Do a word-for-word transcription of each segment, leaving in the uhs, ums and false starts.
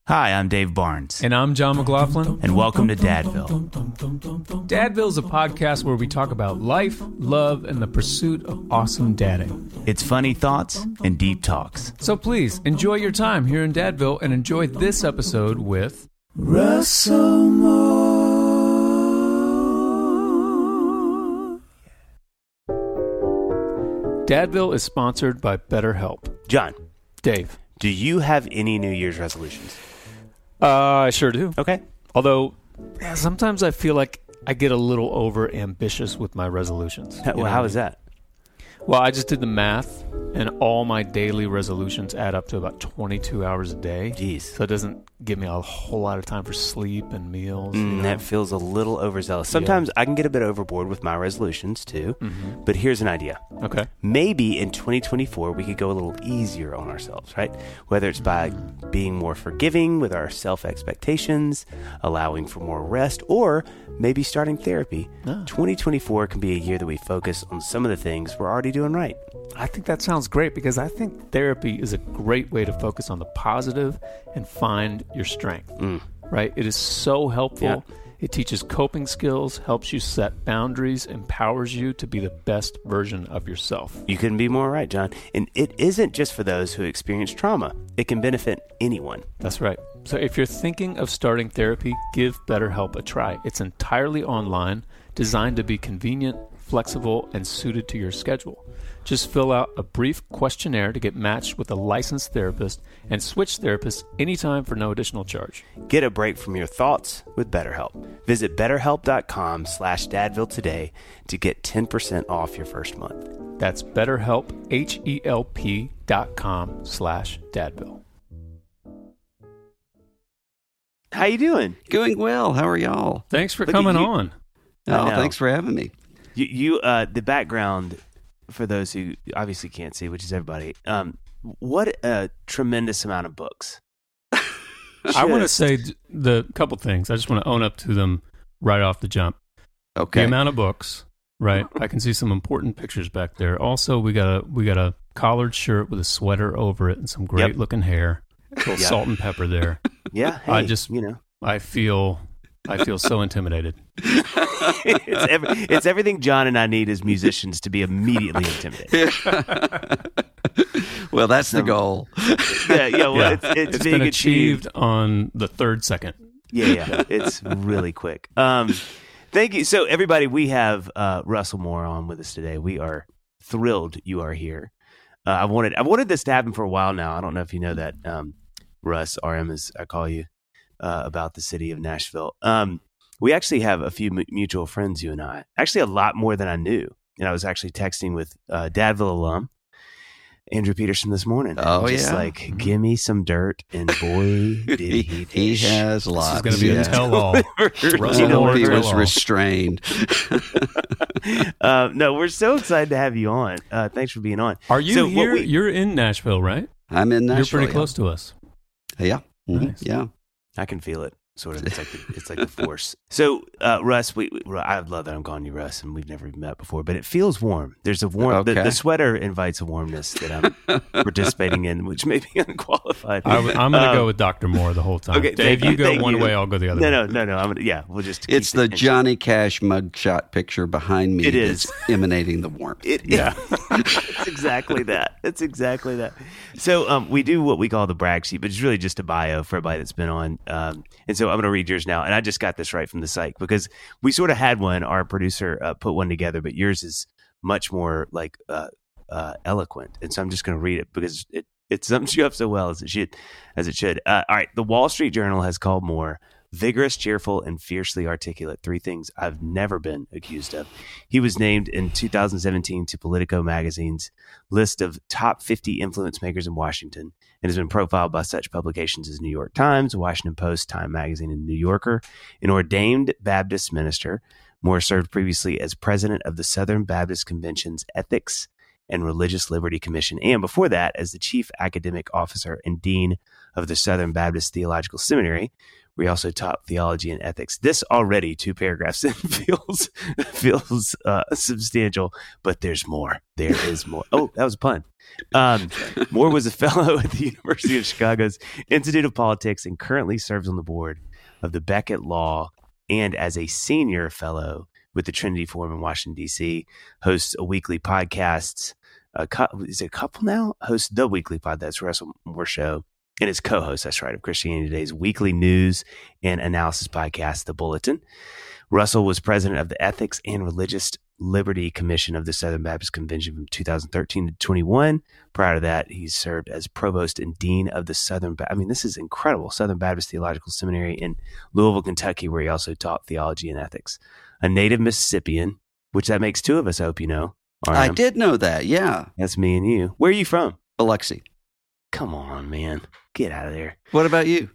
Hi, I'm Dave Barnes. And I'm John McLaughlin. And welcome to Dadville. Dadville is a podcast where we talk about life, love, and the pursuit of awesome dadding. It's funny thoughts and deep talks. So please, enjoy your time here in Dadville and enjoy this episode with... Russell Moore. Dadville is sponsored by BetterHelp. John. Dave. Do you have any New Year's resolutions? Uh, I sure do. Okay. Although, yeah, sometimes I feel like I get a little over ambitious with my resolutions. How, well, how is that? Well, I just did the math, and all my daily resolutions add up to about twenty-two hours a day. Jeez. So it doesn't give me a whole lot of time for sleep and meals. Mm, you know? That feels a little overzealous. Sometimes yeah. I can get a bit overboard with my resolutions, too. Mm-hmm. But here's an idea. Okay. Maybe in twenty twenty-four, we could go a little easier on ourselves, right? Whether it's by being more forgiving with our self-expectations, allowing for more rest, or maybe starting therapy. Oh. twenty twenty-four can be a year that we focus on some of the things we're already doing right. I think that sounds great because I think therapy is a great way to focus on the positive and find your strength, mm. right? It is so helpful. Yeah. It teaches coping skills, helps you set boundaries, empowers you to be the best version of yourself. You couldn't be more right, John. And it isn't just for those who experience trauma. It can benefit anyone. That's right. So if you're thinking of starting therapy, give BetterHelp a try. It's entirely online, designed to be convenient, flexible, and suited to your schedule. Just fill out a brief questionnaire to get matched with a licensed therapist and switch therapists anytime for no additional charge. Get a break from your thoughts with BetterHelp. Visit betterhelp.com slash dadville today to get ten percent off your first month. That's betterhelp, H-E-L-P dot com slash dadville. How you doing? Doing well. How are y'all? Thanks for Look coming you. on. Oh, thanks for having me. You, you uh, the background... For those who obviously can't see, which is everybody, um, what a tremendous amount of books. I want to say the couple things. I just want to own up to them right off the jump. Okay. The amount of books, right? I can see some important pictures back there. Also, we got a we got a collared shirt with a sweater over it and some great yep. looking hair. A little yeah. salt and pepper there. Yeah. Hey, I just, you know, I feel. I feel so intimidated. it's, every, it's everything John and I need as musicians to be immediately intimidated. Well, that's the goal. Yeah, yeah. Well, yeah. It's, it's, it's being been achieved, achieved on the third second. Yeah, yeah. It's really quick. Um, thank you. So, everybody, we have uh, Russell Moore on with us today. We are thrilled you are here. Uh, I wanted I wanted this to happen for a while now. I don't know if you know that, um, Russ, R M, as I call you. Uh, about the city of Nashville. Um, we actually have a few m- mutual friends, you and I. Actually, a lot more than I knew. And I was actually texting with uh, Dadville alum, Andrew Peterson, this morning. Oh, just yeah. like, give me some dirt. And boy, did he He has lots. This is going to be yeah. a tell-all. Russell Moore he was restrained. uh, no, we're so excited to have you on. Uh, thanks for being on. Are you so here? We, You're in Nashville, right? I'm in Nashville. You're pretty yeah. close to us. Yeah. Mm-hmm. Nice. Yeah. I can feel it. Sort of, it's like the, it's like the force. So, uh, Russ, we, we, I love that I'm calling you Russ, and we've never met before, but it feels warm. There's a warm. Okay. The, the sweater invites a warmness that I'm participating in, which may be unqualified. I, I'm going to um, go with Doctor Moore the whole time. Okay, Dave, you, you go one you. way, I'll go the other. No, way. no, no, no. I'm gonna, yeah, we'll just. It's the tension. Johnny Cash mugshot picture behind me. It is that's emanating the warmth. It, yeah, it's exactly that. It's exactly that. So, um, we do what we call the brag sheet, but it's really just a bio for everybody that's been on. Um, and so I'm going to read yours now. And I just got this right from the site because we sort of had one, our producer uh, put one together, but yours is much more like uh, uh, eloquent. And so I'm just going to read it because it, it sums you up so well as it should. As it should. Uh, all right. The Wall Street Journal has called Moore vigorous, cheerful, and fiercely articulate. Three things I've never been accused of. He was named in two thousand seventeen to Politico magazine's list of top fifty influence makers in Washington and has been profiled by such publications as New York Times, Washington Post, Time Magazine, and New Yorker. An ordained Baptist minister, Moore served previously as president of the Southern Baptist Convention's Ethics and Religious Liberty Commission, and before that as the chief academic officer and dean of the Southern Baptist Theological Seminary, where he also taught theology and ethics. This already, two paragraphs in, feels feels uh, substantial, but there's more. There is more. Oh, that was a pun. Um, Moore was a fellow at the University of Chicago's Institute of Politics and currently serves on the board of the Beckett Law and as a senior fellow with the Trinity Forum in Washington, D C, hosts a weekly podcast. A cu- is it a couple now? Hosts the weekly pod, that's Russell Moore Show, and is co-host, that's right, of Christianity Today's weekly news and analysis podcast, The Bulletin. Russell was president of the Ethics and Religious Liberty Commission of the Southern Baptist Convention from two thousand thirteen to twenty-one. Prior to that, he served as provost and dean of the Southern ba- I mean, this is incredible. Southern Baptist Theological Seminary in Louisville, Kentucky, where he also taught theology and ethics. A native Mississippian, which that makes two of us, I hope you know. R M. I did know that, yeah. That's me and you. Where are you from? Biloxi. Come on, man. Get out of there. What about you?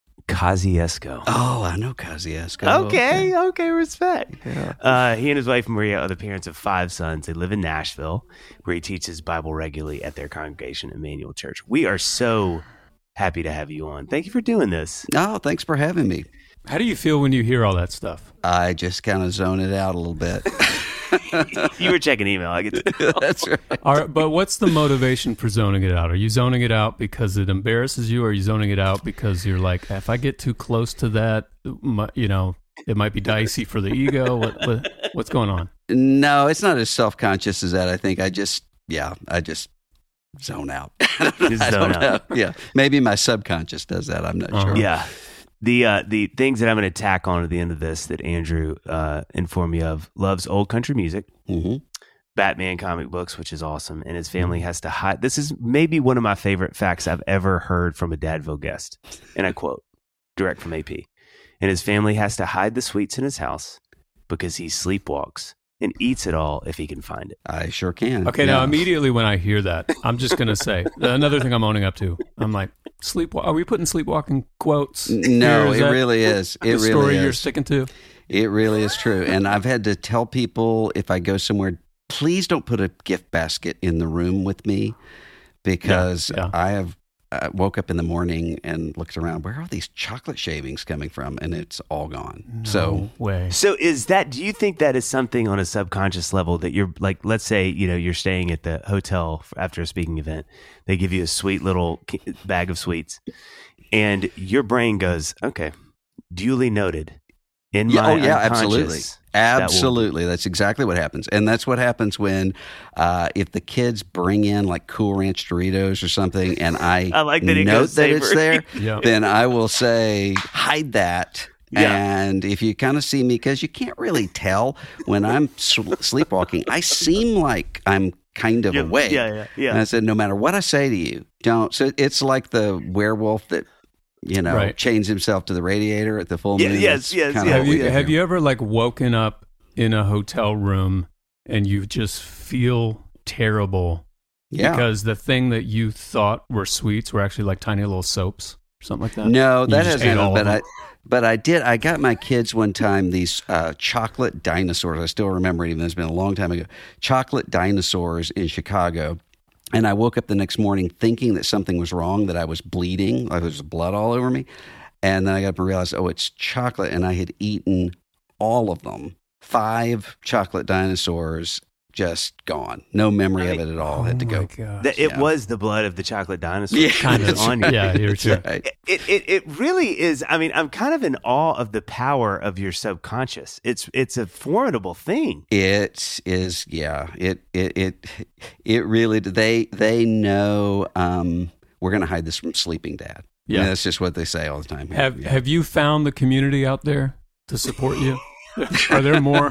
Kosciuszko. Oh, I know Kosciuszko. Okay, okay, okay, respect. Yeah. Uh, he and his wife Maria are the parents of five sons. They live in Nashville, where he teaches Bible regularly at their congregation, Emmanuel Church. We are so happy to have you on. Thank you for doing this. Oh, thanks for having me. How do you feel when you hear all that stuff? I just kind of zone it out a little bit. You were checking email. I get to That's right. All right, but what's the motivation for zoning it out? Are you zoning it out because it embarrasses you, or are you zoning it out because you're like, if I get too close to that, my, you know, it might be dicey for the ego? What, what what's going on? No, it's not as self-conscious as that. I think I just, yeah, I just zone out. I don't Just zone know. out. Yeah, maybe my subconscious does that. I'm not Uh-huh. sure. Yeah. The uh, the things that I'm going to tack on at the end of this that Andrew uh, informed me of: loves old country music, hmm Batman comic books, which is awesome, and his family has to hide. This is maybe one of my favorite facts I've ever heard from a Dadville guest, and I quote, direct from A P. And his family has to hide the sweets in his house because he sleepwalks and eats it all if he can find it. I sure can. Okay, yeah. now immediately when I hear that, I'm just going to say another thing I'm owning up to. I'm like, sleep. Are we putting sleepwalking quotes? No, here? Is it that really is. It the really story is. you're sticking to? It really is true. And I've had to tell people if I go somewhere, please don't put a gift basket in the room with me because Yeah, yeah. I have I woke up in the morning and looked around. Where are these chocolate shavings coming from? And it's all gone. No So way. So is that, do you think that is something on a subconscious level that you're like, let's say, you know, you're staying at the hotel after a speaking event. They give you a sweet little bag of sweets and your brain goes, okay, duly noted. In yeah, my oh yeah, unconscious, absolutely. that will- Absolutely. That's exactly what happens. And that's what happens when uh, if the kids bring in like Cool Ranch Doritos or something and I, I like that it note goes that it's savory. there, Yeah. then I will say, hide that. Yeah. And if you kind of see me, because you can't really tell when I'm sl- sleepwalking, I seem like I'm kind of Yeah, awake. yeah, yeah, yeah. And I said, no matter what I say to you, don't. So it's like the werewolf that, you know, Right. chains himself to the radiator at the full Yeah, moon. yes, That's yes, kinda yes, Have what you we have do. you ever like woken up in a hotel room and you just feel terrible Yeah. because the thing that you thought were sweets were actually like tiny little soaps or something like that? No, You that just hasn't ate all happened. of But I, them? but I did. I got my kids one time these uh, chocolate dinosaurs. I still remember it, even though it's been a long time ago. Chocolate dinosaurs in Chicago. And I woke up the next morning thinking that something was wrong, that I was bleeding, like there was blood all over me. And then I got up and realized, oh, it's chocolate. And I had eaten all of them. Five chocolate dinosaurs, just gone. No memory of it at all. Had to Oh go. my gosh. That it Yeah. was the blood of the chocolate dinosaur. Yeah, Kind of. It's on you. Yeah, you're That's sure. right. It, it it really is. I mean, I'm kind of in awe of the power of your subconscious. It's it's a formidable thing. It is, yeah. It it it it really. They they know. Um, we're going to hide this from sleeping dad. I mean, Yeah. that's just what they say all the time. Have Yeah. Have you found the community out there to support you? Are there more?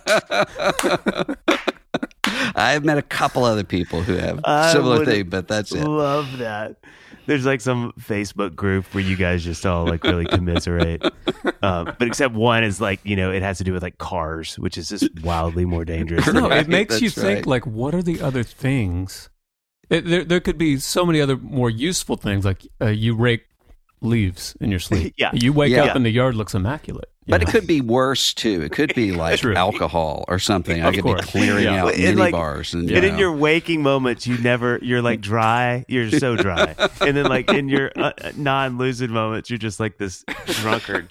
I've met a couple other people who have I similar would thing, but that's it. Love that. There's like some Facebook group where you guys just all like really commiserate. Um, but except one is like, you know, it has to do with like cars, which is just wildly more dangerous. No, Right, it makes you that's think right. like, what are the other things? It, there, there could be so many other more useful things. Like uh, you rake leaves in your sleep. Yeah. You wake Yeah. up and the yard looks immaculate. you But know? it could be worse too. It could be like True. alcohol or something. I Of could course. be clearing Yeah. out And mini like- bars, and, And you in know. your waking moments, you never, you're like dry, you're so dry. And then like in your uh, non-lucid moments, you're just like this drunkard.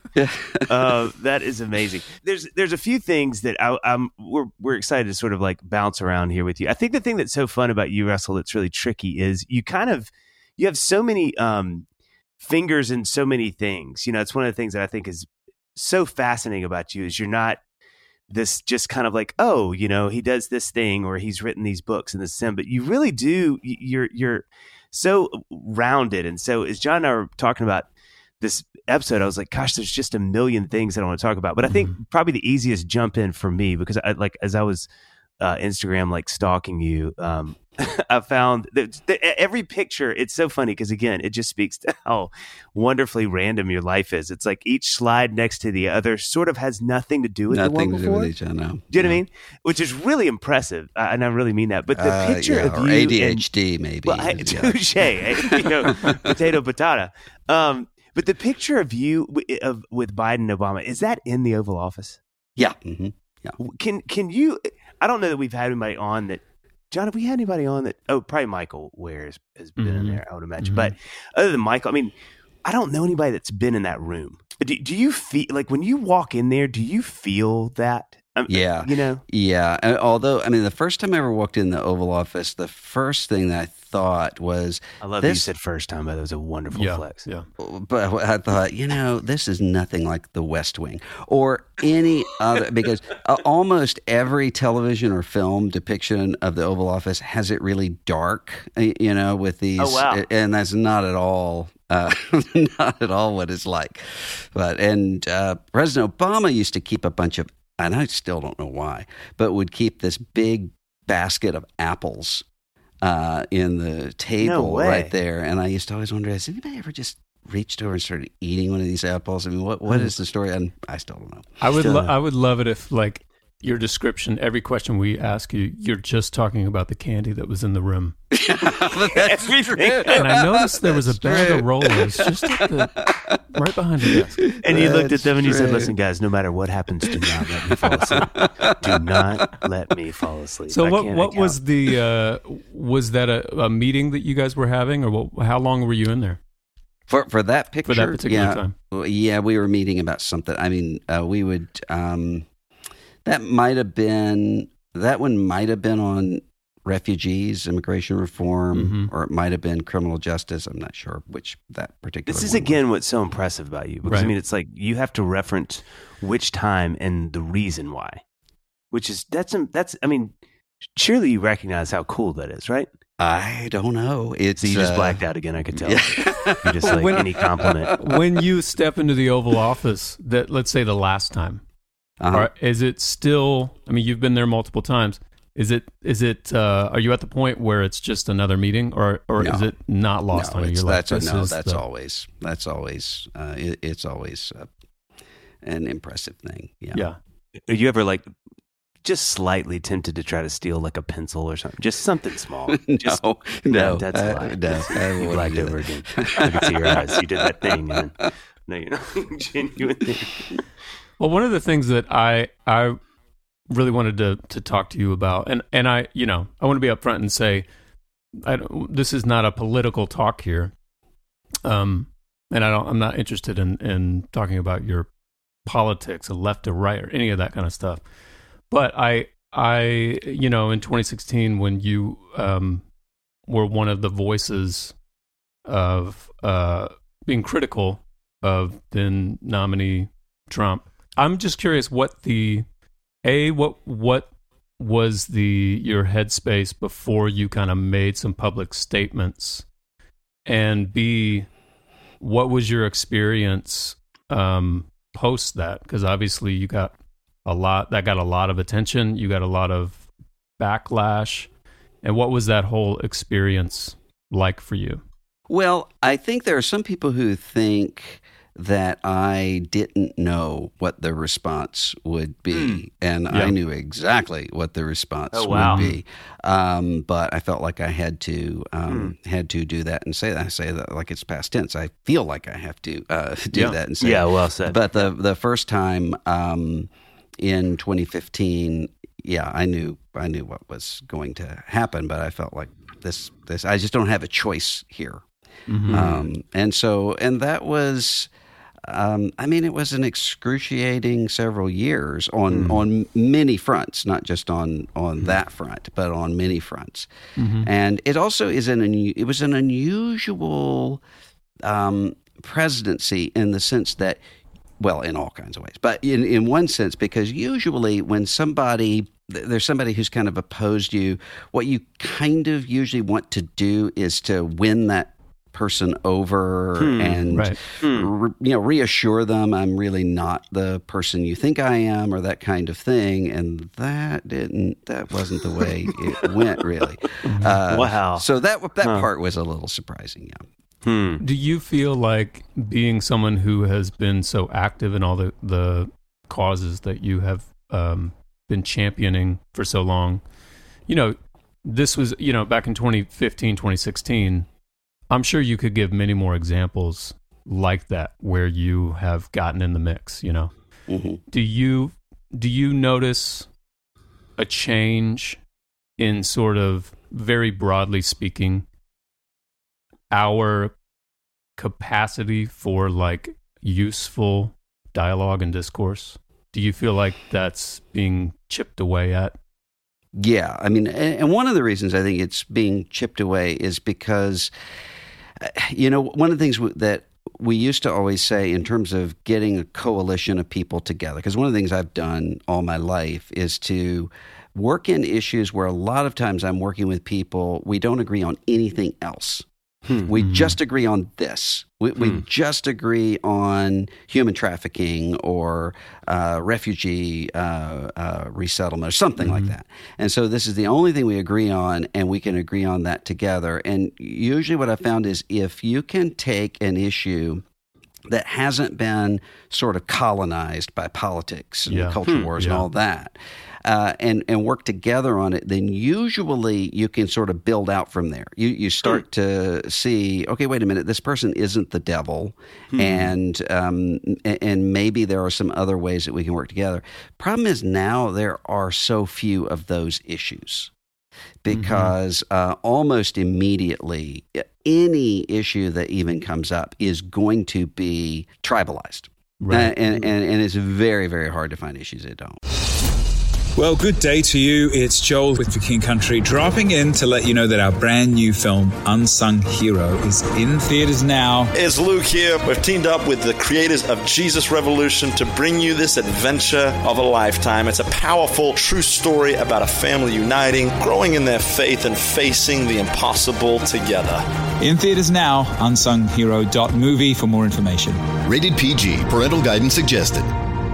uh, that is amazing. There's there's a few things that I, I'm we're we're excited to sort of like bounce around here with you. I think the thing that's so fun about you, Russell, that's really tricky is you kind of you have so many um, fingers in so many things. You know, it's one of the things that I think is so fascinating about you is you're not this just kind of like, oh, you know, he does this thing or he's written these books and this sim, but you really do. You're you're so rounded, and so as John and I were talking about this episode, I was like, gosh, there's just a million things that I want to talk about. But I think Mm-hmm. probably the easiest jump in for me, because I like as I was uh, Instagram like stalking you, um, I found that, that every picture, it's so funny because again, it just speaks to how wonderfully random your life is. It's like each slide next to the other sort of has nothing to do with Nothing the one to do before. with each other. No. Do you know what I mean? Which is really impressive, uh, and I really mean that. But the Uh, picture yeah, of or you A D H D and, maybe. well, I, Yeah. touche, eh? You know, potato, patata. Um, but the picture of you w- of with Biden and Obama, is that in the Oval Office? Yeah. hmm Can can you? I don't know that we've had anybody on that. John, have we had anybody on that? Oh, probably Michael Ware has, has been in Mhm. there, I would imagine. Mhm. But other than Michael, I mean, I don't know anybody that's been in that room. Do, do you feel like when you walk in there? Do you feel that? Um, Yeah. you know. Yeah. Uh, Although, I mean, the first time I ever walked in the Oval Office, the first thing that I thought was, I love that you This- said first time, but that was a wonderful yeah, flex. yeah. but I thought, you know, this is nothing like the West Wing or any other, because uh, almost every television or film depiction of the Oval Office has it really dark, uh, you know, with these, Oh, wow. and that's not at all. Uh, not at all what it's like. But, and uh, President Obama used to keep a bunch of, and I still don't know why, but would keep this big basket of apples uh, in the table way. right there. And I used to always wonder, has anybody ever just reached over and started eating one of these apples? I mean, what what is the story? And I still don't know. I would Still lo- not. I would love it if like your description, every question we ask you, you're just talking about the candy that was in the room. That's Everything. And I noticed there was a That's bag true. of rollers just at the, right behind your desk. And you looked at That's them and you said, true. "Listen, guys, no matter what happens, do not let me fall asleep. Do not let me fall asleep." So I what can't what account. was the uh, was that a, a meeting that you guys were having, or what, how long were you in there For for that picture, for that particular yeah, time? well, yeah, we were meeting about something. I mean, uh, we would. Um, that might have been that one. Might have been on refugees, immigration reform, Mhm. or it might have been criminal justice. I'm not sure which that particular. This is one was. again what's so impressive about you, because I Right. mean, it's like you have to reference which time and the reason why, which is that's that's. I mean, surely you recognize how cool that is, right? I don't know. It's So you just uh, blacked out again. I could tell. Yeah. You're just like When- any compliment. When you step into the Oval Office, that let's say the last time, Uh-huh. are, is it still? I mean, you've been there multiple times. Is it? Is it? Uh, are you at the point where it's just another meeting, or or No. is it not lost no, on you? it's, You're like, that's a, this no. is That's the- always that's always uh, it, it's always uh, an impressive thing. Yeah. Yeah. Are you ever like just slightly tempted to try to steal like a pencil or something? Just something small. Just, no, no, that's a uh, lie. no. That's- I you wouldn't blacked do over that. again. I can see your eyes. You did that thing. And then, no, you're not genuinely. Well, one of the things that I I really wanted to to talk to you about, and and I you know I want to be upfront and say, I don't, this is not a political talk here, um, and I don't I'm not interested in in talking about your politics, or left or right, or any of that kind of stuff. But I I you know in twenty sixteen when you um were one of the voices of uh being critical of then nominee Trump. I'm just curious what the a what what was the your headspace before you kind of made some public statements, and b what was your experience um, post that? Because obviously you got a lot that got a lot of attention. You got a lot of backlash, and what was that whole experience like for you? Well, I think there are some people who think that I didn't know what the response would be. Mm. And yeah. I knew exactly what the response oh, wow. would be. Um, but I felt like I had to um, mm. had to do that and say that. I say that like it's past tense. I feel like I have to uh, do yeah. that and say Yeah, that. well said. But the, the first time um, in twenty fifteen, yeah, I knew I knew what was going to happen, but I felt like this, this I just don't have a choice here. Mm-hmm. Um, and so, and that was... Um, I mean, it was an excruciating several years on, mm. on many fronts, not just on, on mm. that front, but on many fronts. Mm-hmm. And it also is an it was an unusual um, presidency in the sense that, well, in all kinds of ways, but in, in one sense, because usually when somebody there's somebody who's kind of opposed you, what you kind of usually want to do is to win that person over hmm, and right. re, you know reassure them I'm really not the person you think I am, or that kind of thing. And that didn't that wasn't the way it went, really. Uh, wow. So that that huh. part was a little surprising. Yeah. Hmm. Do you feel like, being someone who has been so active in all the the causes that you have um, been championing for so long, you know, this was, you know, back in twenty fifteen, twenty sixteen, I'm sure you could give many more examples like that where you have gotten in the mix, you know. Mm-hmm. Do you do you notice a change in, sort of very broadly speaking, our capacity for like useful dialogue and discourse? Do you feel like that's being chipped away at? Yeah, I mean, and one of the reasons I think it's being chipped away is because, you know, one of the things that we used to always say in terms of getting a coalition of people together, because one of the things I've done all my life is to work in issues where a lot of times I'm working with people, we don't agree on anything else. Hmm. We mm-hmm. just agree on this. We, hmm. we just agree on human trafficking or uh, refugee uh, uh, resettlement or something mm-hmm. like that. And so this is the only thing we agree on, and we can agree on that together. And usually what I found is if you can take an issue that hasn't been sort of colonized by politics and yeah. culture hmm. wars yeah. and all that, Uh, and and work together on it, then usually you can sort of build out from there. You you start to see, okay, wait a minute, this person isn't the devil, hmm. and um, and maybe there are some other ways that we can work together. Problem is now there are so few of those issues because mm-hmm. uh, almost immediately any issue that even comes up is going to be tribalized, right. uh, and, and and it's very very hard to find issues that don't. Well, good day to you. It's Joel with The King Country, dropping in to let you know that our brand new film, Unsung Hero, is in theaters now. It's Luke here. We've teamed up with the creators of Jesus Revolution to bring you this adventure of a lifetime. It's a powerful, true story about a family uniting, growing in their faith, and facing the impossible together. In theaters now, unsung hero dot movie for more information. Rated P G. Parental guidance suggested.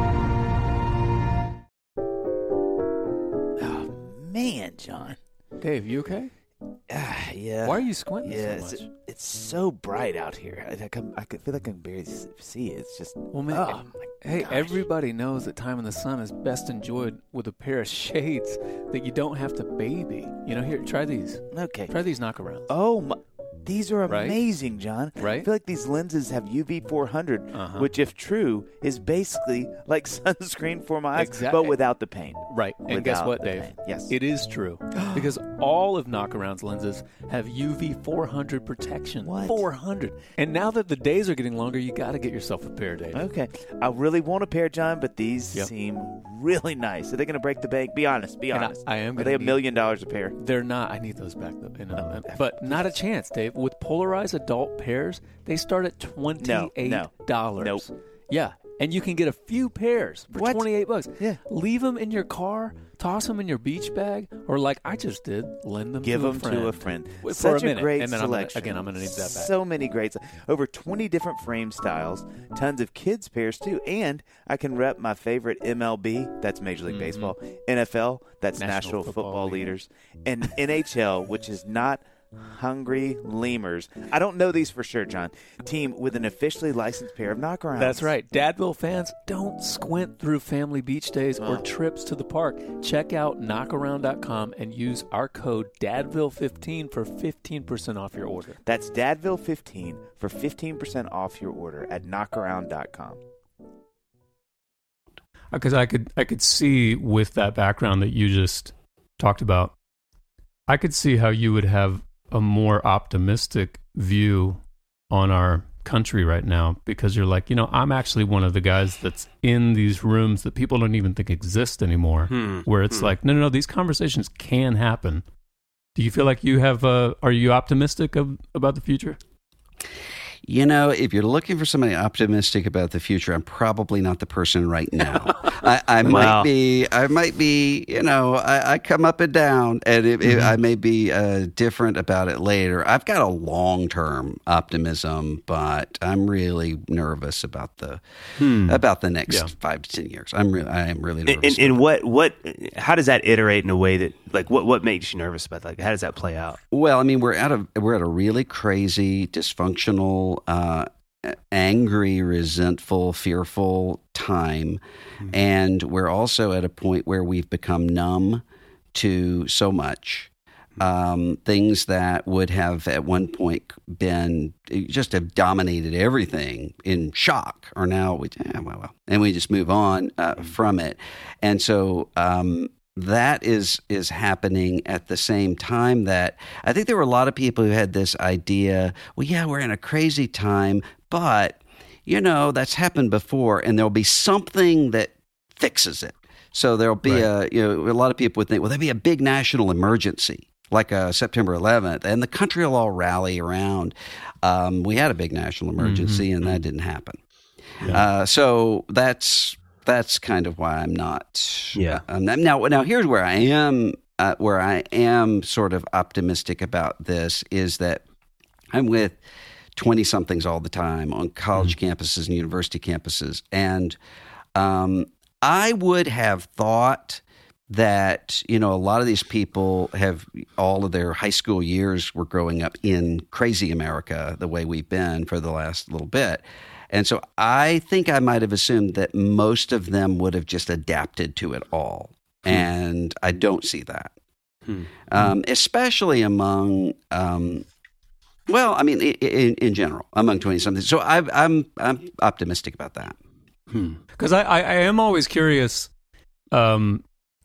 John. Dave, you okay? Uh, yeah. Why are you squinting yeah, so much? It's, it's so bright out here. I, I, can, I can feel like I can barely see it. It's just, well, man, oh, my hey, gosh. Everybody knows that time in the sun is best enjoyed with a pair of shades that you don't have to baby. You know, here, try these. Okay. Try these knockarounds. Oh, my. These are right? amazing, John. Right? I feel like these lenses have U V four hundred, uh-huh. which, if true, is basically like sunscreen for my eyes, exactly. but without the pain. Right. Without and guess what, Dave? Pain. Yes. It is true. Because all of Knockaround's lenses have U V four hundred protection. What? four hundred. And now that the days are getting longer, you got to get yourself a pair, Dave. Okay. I really want a pair, John, but these yep. seem really nice. Are they going to break the bank? Be honest. Be and honest. I, I am. Are they a million dollars a pair? They're not. I need those back, though. You know, oh, but not a chance, Dave. With polarized adult pairs, they start at twenty-eight dollars. No, no. Nope. Yeah, and you can get a few pairs for what? twenty-eight bucks. Yeah. Leave them in your car, toss them in your beach bag, or like I just did, lend them Give to them a friend. to a friend. For Such a, minute, a great and then selection. I'm gonna, again, I'm going to need that back. So many great, over twenty different frame styles, tons of kids pairs too, and I can rep my favorite M L B, that's Major League mm-hmm. Baseball, N F L, that's National, National Football, Football Leaders, and N H L, which is not hungry lemurs. I don't know these for sure, John. Team with an officially licensed pair of knockarounds. That's right. Dadville fans, don't squint through family beach days or Oh. trips to the park. Check out knockaround dot com and use our code Dadville fifteen for fifteen percent off your order. That's Dadville fifteen for fifteen percent off your order at knockaround dot com. Because I could, I could see with that background that you just talked about, I could see how you would have a more optimistic view on our country right now, because you're like, you know, I'm actually one of the guys that's in these rooms that people don't even think exist anymore, Hmm. where it's Hmm. like, no, no, no, these conversations can happen. Do you feel like you have, uh, are you optimistic of, about the future? You know, if you're looking for somebody optimistic about the future, I'm probably not the person right now. I, I Wow. might be, I might be, you know, I, I come up and down, and it, it, I may be uh, different about it later. I've got a long-term optimism, but I'm really nervous about the Hmm. about the next Yeah. five to ten years. I'm really, I am really And, nervous. and, and what, what, how does that iterate in a way that, like, what, what makes you nervous about that? Like, how does that play out? Well, I mean, we're at a we're at a really crazy, dysfunctional, uh, angry, resentful, fearful time, Mm-hmm. and we're also at a point where we've become numb to so much. Um, things that would have at one point been just have dominated everything in shock are now we yeah, well, well, and we just move on uh, from it, and so. Um, That is is happening at the same time that I think there were a lot of people who had this idea, well, yeah, we're in a crazy time, but, you know, that's happened before, and there'll be something that fixes it. So there'll be a, you know, a lot of people would think, well, there'll be a big national emergency, like uh, September eleventh, and the country will all rally around. Um, we had a big national emergency, and that didn't happen. Uh, so that's... That's kind of why I'm not. Yeah. Um, now, now here's where I am. Uh, where I am sort of optimistic about this is that I'm with twenty somethings all the time on college mm-hmm. campuses and university campuses, and um, I would have thought that, you know, a lot of these people have all of their high school years were growing up in crazy America the way we've been for the last little bit. And so I think I might have assumed that most of them would have just adapted to it all. Hmm. And I don't see that, hmm. um, especially among, um, well, I mean, in, in general, among twenty-somethings. So I've, I'm I'm optimistic about that. Because I, I, I am always curious, um,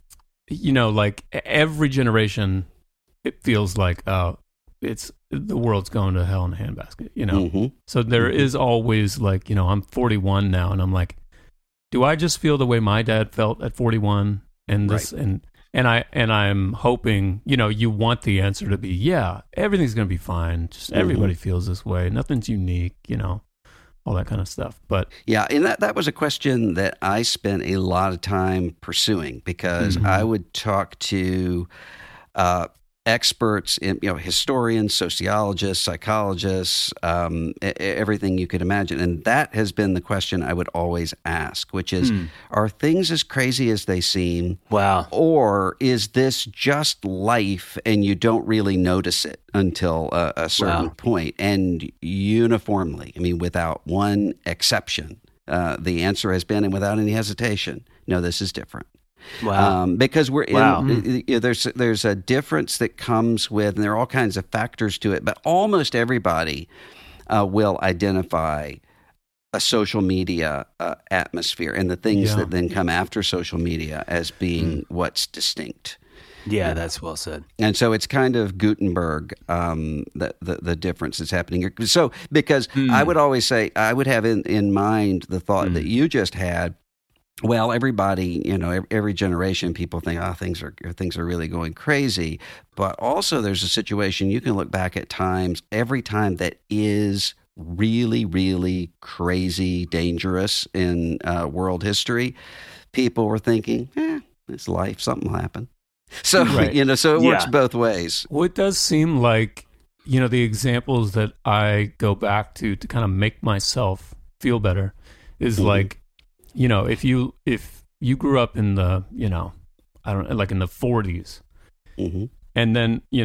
you know, like every generation, it feels like, oh, it's the world's going to hell in a handbasket, you know? Mm-hmm. So there mm-hmm. is always like, you know, I'm forty-one now, and I'm like, do I just feel the way my dad felt at forty-one? And this, right. and, and I, and I'm hoping, you know, you want the answer to be, yeah, everything's going to be fine. Just mm-hmm. everybody feels this way. Nothing's unique, you know, all that kind of stuff. But yeah, and that, that was a question that I spent a lot of time pursuing, because mm-hmm. I would talk to, uh, experts in, you know, historians, sociologists, psychologists, um, everything you could imagine. And that has been the question I would always ask, which is, hmm. are things as crazy as they seem? Wow. Or is this just life and you don't really notice it until a, a certain wow. point? And uniformly, I mean, without one exception, uh, the answer has been, and without any hesitation, no, this is different. Wow. Um, because we're in, wow. you know, there's there's a difference that comes with, and there are all kinds of factors to it, but almost everybody uh, will identify a social media uh, atmosphere and the things yeah. that then come after social media as being mm. what's distinct. Yeah, yeah, that's well said. And so it's kind of Gutenberg, um, the, the the difference that's happening here. So because mm. I would always say, I would have in, in mind the thought mm. that you just had. Well, everybody, you know, every generation, people think, oh, things are things are really going crazy. But also there's a situation you can look back at times, every time that is really, really crazy, dangerous in uh, world history, people were thinking, eh, it's life, something will happen. So, right. you know, so it yeah. works both ways. Well, it does seem like, you know, the examples that I go back to to kind of make myself feel better is mm-hmm. like, you know, if you if you grew up in the, you know, I don't know, like in the forties, mm-hmm. and then, you know,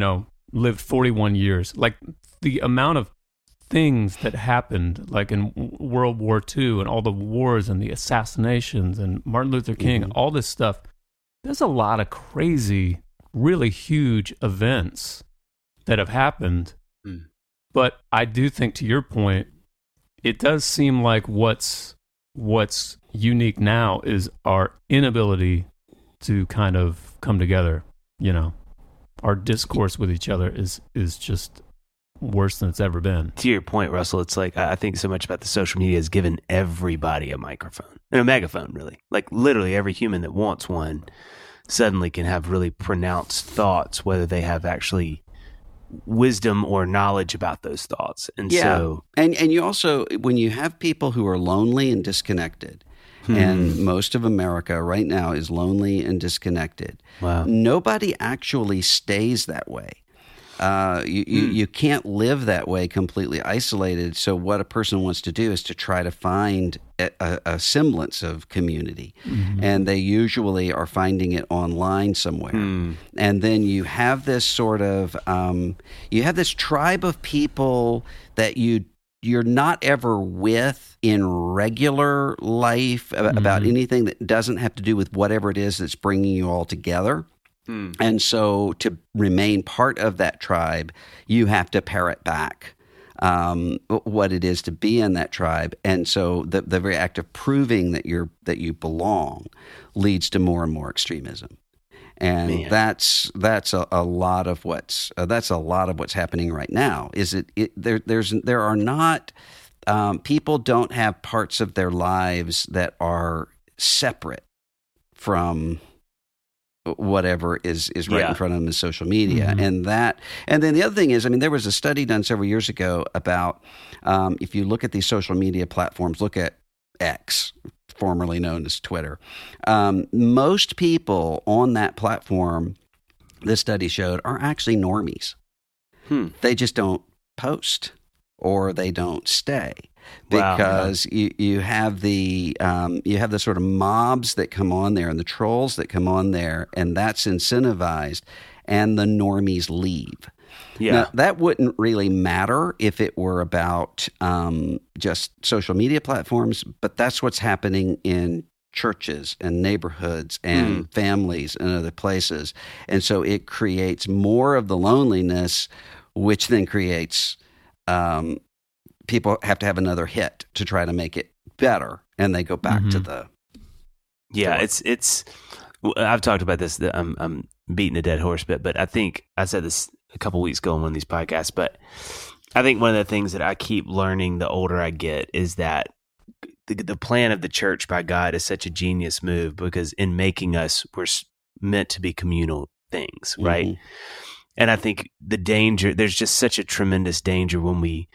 lived forty-one years. Like the amount of things that happened, like in World War Two and all the wars and the assassinations and Martin Luther King, mm-hmm. all this stuff. There's a lot of crazy, really huge events that have happened. Mm. But I do think, to your point, it does seem like what's what's unique now is our inability to kind of come together. You know, our discourse with each other is is just worse than it's ever been. To your point, Russell, it's like I think so much about the social media has given everybody a microphone and a megaphone, really. Like literally every human that wants one suddenly can have really pronounced thoughts, whether they have actually wisdom or knowledge about those thoughts. And yeah. so, and and you also, when you have people who are lonely and disconnected, hmm. and most of America right now is lonely and disconnected. Wow. Nobody actually stays that way. Uh, you, you, you can't live that way completely isolated. So what a person wants to do is to try to find a, a, a semblance of community. Mm-hmm. And they usually are finding it online somewhere. Mm. And then you have this sort of, um, you have this tribe of people that you you're not ever with in regular life about, mm-hmm. about anything that doesn't have to do with whatever it is that's bringing you all together. Mm. And so to remain part of that tribe, you have to parrot back um, what it is to be in that tribe. And so the, the very act of proving that you're that you belong leads to more and more extremism. And Man. that's that's a, a lot of what's uh, that's a lot of what's happening right now. Is it, it there? There's there are not um, people don't have parts of their lives that are separate from whatever is, is right yeah. in front of them in social media. Mm-hmm. And that, and then the other thing is, I mean, there was a study done several years ago about um, if you look at these social media platforms, look at X, formerly known as Twitter. Um, most people on that platform, this study showed, are actually normies. Hmm. They just don't post or they don't stay. Because wow. you, you have the um, you have the sort of mobs that come on there and the trolls that come on there, and that's incentivized, and the normies leave. Yeah, now, that wouldn't really matter if it were about um, just social media platforms, but that's what's happening in churches and neighborhoods and mm. families and other places, and so it creates more of the loneliness, which then creates. Um, People have to have another hit to try to make it better, and they go back mm-hmm. to the. Yeah, to it's it's. I've talked about this. I'm I'm beating a dead horse bit, but I think I said this a couple weeks ago on one of these podcasts. But I think one of the things that I keep learning the older I get is that the, the plan of the church by God is such a genius move, because in making us, we're meant to be communal things, right? Mm-hmm. And I think the danger, there's just such a tremendous danger when we.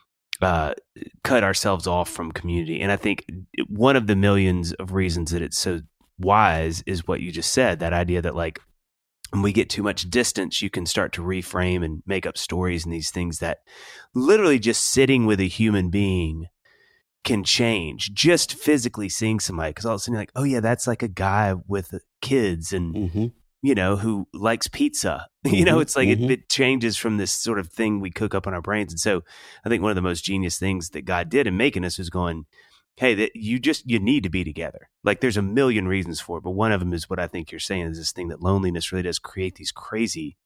Uh, cut ourselves off from community. And I think one of the millions of reasons that it's so wise is what you just said, that idea that like when we get too much distance, you can start to reframe and make up stories and these things that literally just sitting with a human being can change. Just physically seeing somebody, because all of a sudden you're like, oh yeah, that's like a guy with kids and mm-hmm. you know, who likes pizza. Mm-hmm. You know, it's like mm-hmm. it, it changes from this sort of thing we cook up in our brains. And so I think one of the most genius things that God did in making us is going, hey, that you just, you need to be together. Like there's a million reasons for it, but one of them is what I think you're saying is this thing that loneliness really does create these crazy,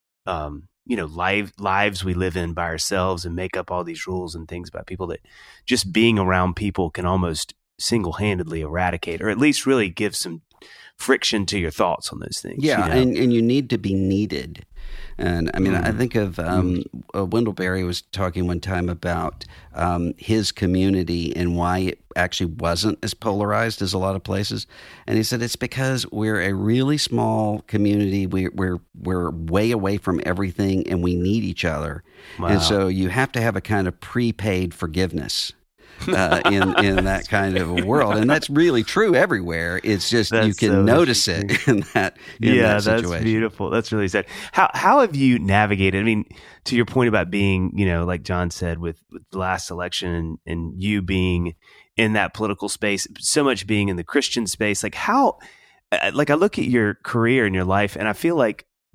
um, you know, live, lives we live in by ourselves and make up all these rules and things about people that just being around people can almost single-handedly eradicate, or at least really give some friction to your thoughts on those things. Yeah, you know? and, and you need to be needed. And I mean, mm-hmm. I think of um, uh, Wendell Berry was talking one time about um, his community and why it actually wasn't as polarized as a lot of places. And he said it's because we're a really small community. We, we're we're way away from everything, and we need each other. Wow. And so you have to have a kind of prepaid forgiveness. uh, in in that kind of a world, and that's really true everywhere. It's just that's you can so notice it in that in yeah, that situation. That's beautiful. That's really sad. How how have you navigated? I mean, to your point about being, you know, like John said with, with the last election, and, and you being in that political space, so much being in the Christian space. Like how, like I look at your career and your life, and I feel like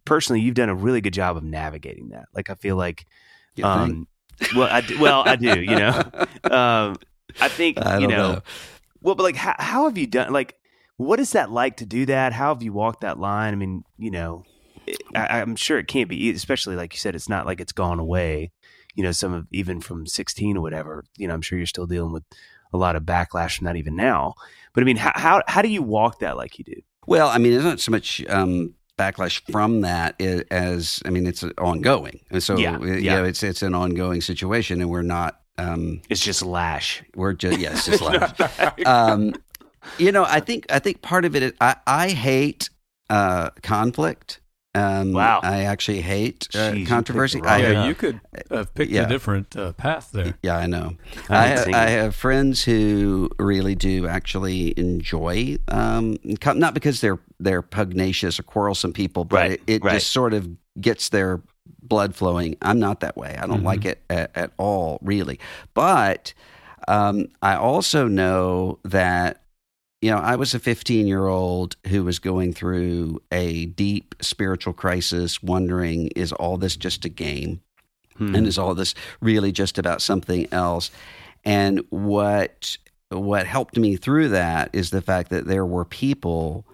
personally, you've done a really good job of navigating that. Like, I feel like, You um, well, I do, well, I do, you know, um, I think, I you don't know, know. well, but like, how, how have you done, like, what is that like to do that? How have you walked that line? I mean, you know, it, I, I'm sure it can't be, especially like you said, it's not like it's gone away, you know, some of, even from sixteen or whatever, you know, I'm sure you're still dealing with a lot of backlash from that even now. But I mean, how, how, how do you walk that like you do? Well, I mean, it's not so much um, backlash from that i- as, I mean, it's ongoing. And so, Yeah, you yeah. know, it's it's an ongoing situation, and we're not, um, It's just lash. we're just, yes, just like, um, you know, I think, I think part of it is, I, I hate uh, conflict. Um, Wow. I actually hate uh, Jeez, you controversy. picked the wrong- I, Yeah, you could have picked Yeah. a different uh, path there. Yeah, I know. I I, hate ha- singing. I have friends who really do actually enjoy, um, co- not because they're they're pugnacious or quarrelsome people, but Right, it, it right. just sort of gets their blood flowing. I'm not that way. I don't Mm-hmm. like it at, at all, really. But um, I also know that, you know, I was a fifteen-year-old who was going through a deep spiritual crisis, wondering, is all this just a game? Hmm. And is all this really just about something else? And what what helped me through that is the fact that there were people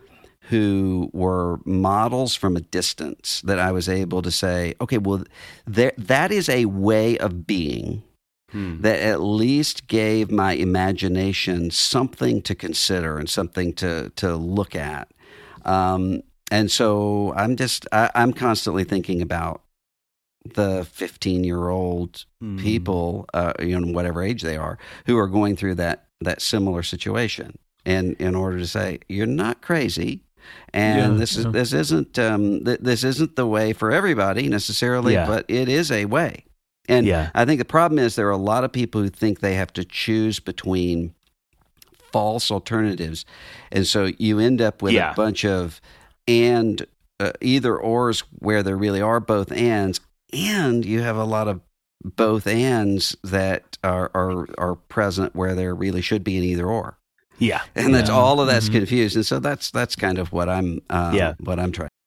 who were models from a distance that I was able to say, okay, well, there, that is a way of being Hmm. that at least gave my imagination something to consider and something to to look at. Um, and so I'm just I, I'm constantly thinking about the fifteen year old Hmm. people, uh, you know, whatever age they are, who are going through that that similar situation, and in order to say you're not crazy. And Yeah, this is yeah. this isn't um, th- this isn't the way for everybody necessarily, Yeah. but it is a way. And Yeah. I think the problem is there are a lot of people who think they have to choose between false alternatives, and so you end up with Yeah. a bunch of and uh, either ors where there really are both ands, and you have a lot of both ands that are are, are present where there really should be an either or. Yeah. And that's Yeah. all of that's Mhm. confused, and so that's that's kind of what I'm uh, Yeah. what I'm trying.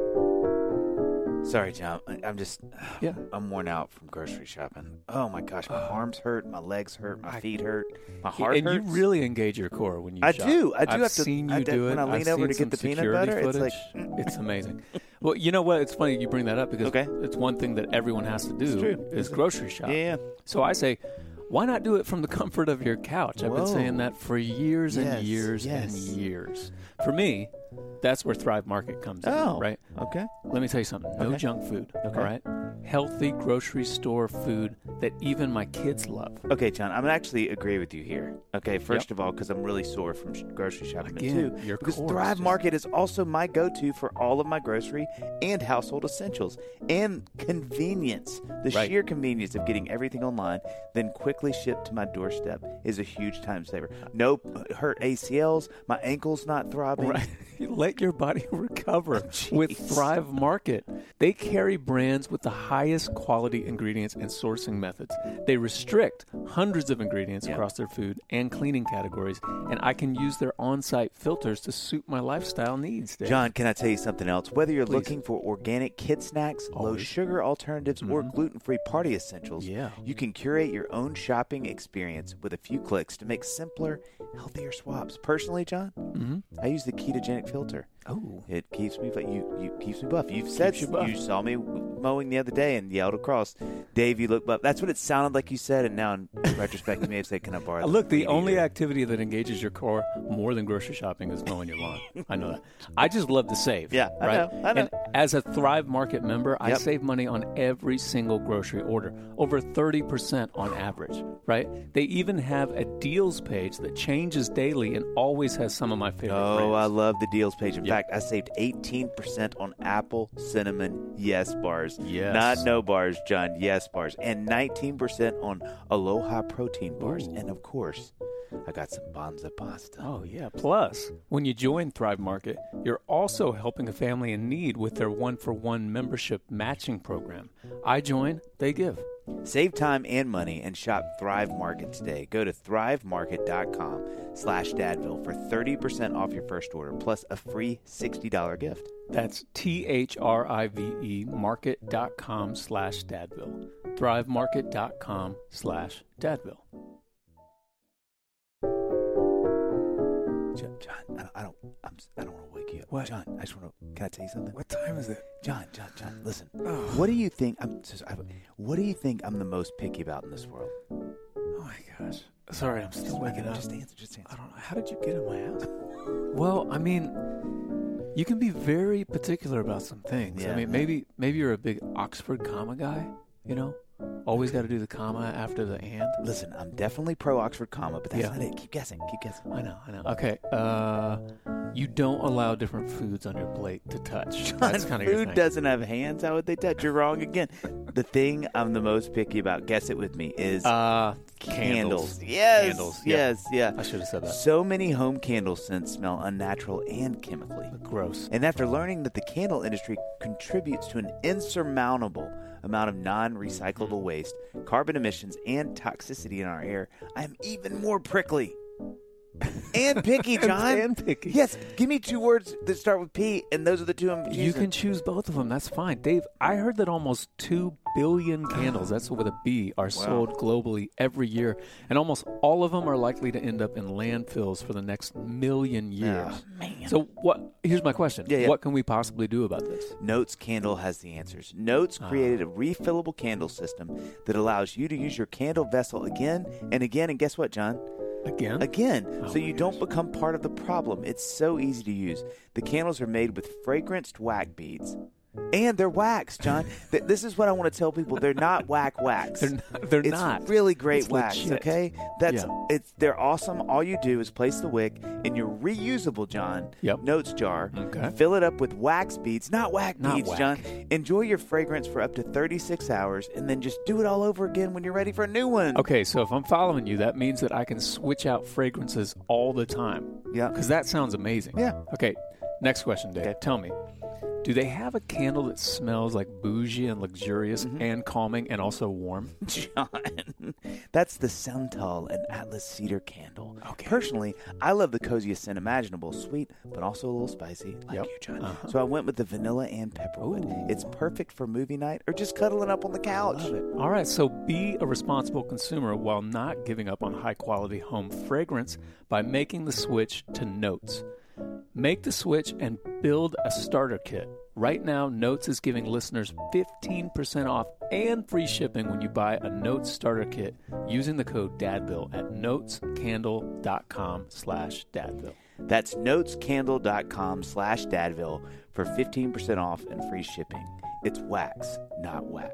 Sorry, John. I- I'm just, Yeah. I'm worn out from grocery shopping. Oh my gosh, my arms hurt, my legs hurt, my I- feet hurt, my heart and hurts. you really engage your core when you I shop. do. I do I've have to- seen you I do- do it. when I lean I've over to seen get the some peanut security butter, it's footage. like- It's amazing. Well, you know what? It's funny you bring that up because Okay. it's one thing that everyone has to do It's true. is grocery shop. Yeah, yeah. So I say, why not do it from the comfort of your couch? I've been Whoa. saying that for years and Yes, years yes. and years. For me, that's where Thrive Market comes in, Oh, right? Okay. Let me tell you something. No Okay. junk food, Okay. all right? Healthy grocery store food that even my kids love. Okay, John, I'm gonna actually agree with you here. Okay, first of all, because I'm really sore from sh- grocery shopping Again, too. your Because core is Thrive just- Market is also my go-to for all of my grocery and household essentials and convenience. The Right. sheer convenience of getting everything online, then quickly shipped to my doorstep, is a huge time saver. No hurt A C Ls, my ankle's not throbbing. Right. Let your body recover Jeez. with Thrive Market. They carry brands with the highest quality ingredients and sourcing methods. They restrict hundreds of ingredients Yeah. across their food and cleaning categories, and I can use their on-site filters to suit my lifestyle needs. Dave. John, can I tell you something else? Whether you're Please. looking for organic kid snacks, low Always. sugar alternatives, or Mhm. gluten-free party essentials, Yeah. you can curate your own shopping experience with a few clicks to make simpler, healthier swaps. Personally, John, Mhm. I use the ketogenic filter. Oh. It keeps me fu- you you keeps me buff. You've said Keeps you buff. you saw me mowing the other day and yelled across, "Dave, you look buff." That's what it sounded like you said, and now in retrospect, you may have said, "Can I borrow?" Uh, Look, the weed only eater?" activity that engages your core more than grocery shopping is mowing your lawn. I know that. I just love to save. Yeah, I right? know, I know. And as a Thrive Market member, I Yep. save money on every single grocery order, over thirty percent on average, right? They even have a deals page that changes daily and always has some of my favorite Oh, I brands. love the deals page. In Yep. fact, I saved eighteen percent on Apple Cinnamon Yes bars. Yes. Not no bars, John, Yes bars. And nineteen percent on Aloha protein bars. Ooh. And of course, I got some Bonza pasta. Oh, yeah. Plus, when you join Thrive Market, you're also helping a family in need with their one-for-one membership matching program. I join, they give. Save time and money and shop Thrive Market today. Go to thrivemarket.com slash Dadville for thirty percent off your first order plus a free sixty dollars gift. That's T-H-R-I-V-E market.com slash Dadville. Thrivemarket.com slash Dadville. John, John, I don't, I don't, I'm, I don't want to wake you up. What? John, I just want to. Can I tell you something? What time is it? John, John, John. Listen. Oh. What do you think? I'm. Just, I, what do you think I'm the most picky about in this world? Oh my gosh. Sorry, I'm still waking up. Just answer. Just answer. I don't know. How did you get in my house? Well, I mean, you can be very particular about some things. Yeah. I mean, maybe maybe you're a big Oxford comma guy, you know? Always got to do the comma after the and. Listen, I'm definitely pro Oxford comma, but that's Yeah. not it. Keep guessing. Keep guessing. I know, I know. Okay, uh, you don't allow different foods on your plate to touch. That's kind of your Food thing. doesn't have hands. How would they touch? You're wrong again. The thing I'm the most picky about, guess it with me, is Uh, candles. candles. Yes. Candles, yeah. Yes. Yeah. I should have said that. So many home candle scents smell unnatural and chemically. Gross. And after learning that the candle industry contributes to an insurmountable amount of non-recyclable waste, carbon emissions, and toxicity in our air, I am even more prickly. And picky, John. And picky. Yes, give me two words that start with P, and those are the two I'm choosing. You can choose both of them. That's fine. Dave, I heard that almost two billion candles, that's with a B, are sold globally every year. And almost all of them are likely to end up in landfills for the next million years. Oh, man. So what? Here's my question. Yeah, yeah. What can we possibly do about this? Notes Candle has the answers. Notes created a refillable candle system that allows you to use your candle vessel again and again. And guess what, John? Again? Again, Oh so my you don't become part of the problem. It's so easy to use. The candles are made with fragranced wax beads. And they're wax, John. Th- this is what I want to tell people. They're not whack wax. They're not. They're it's not. really great It's wax, legit. okay? That's Yeah. it's they're awesome. All you do is place the wick in your reusable, John, Yep. notes jar. Okay. Fill it up with wax beads, not whack Not beads, whack. John. Enjoy your fragrance for up to thirty-six hours and then just do it all over again when you're ready for a new one. Okay, so if I'm following you, that means that I can switch out fragrances all the time. Yeah. Because that sounds amazing. Yeah. Okay, next question, Dave. Okay. Tell me, do they have a candle that smells like bougie and luxurious Mm-hmm. and calming and also warm? John, that's the Santal and Atlas Cedar Candle. Okay. Personally, I love the coziest scent imaginable, sweet but also a little spicy, like Yep. you, John. Uh-huh. So I went with the vanilla and pepperwood. Ooh. It's perfect for movie night or just cuddling up on the couch. Love it. All right, so be a responsible consumer while not giving up on high quality home fragrance by making the switch to Notes. Make the switch and build a starter kit. Right now, Notes is giving listeners fifteen percent off and free shipping when you buy a Notes starter kit using the code DADVILLE at notescandle.com slash DADVILLE. That's notescandle.com slash Dadville for fifteen percent off and free shipping. It's wax, not whack.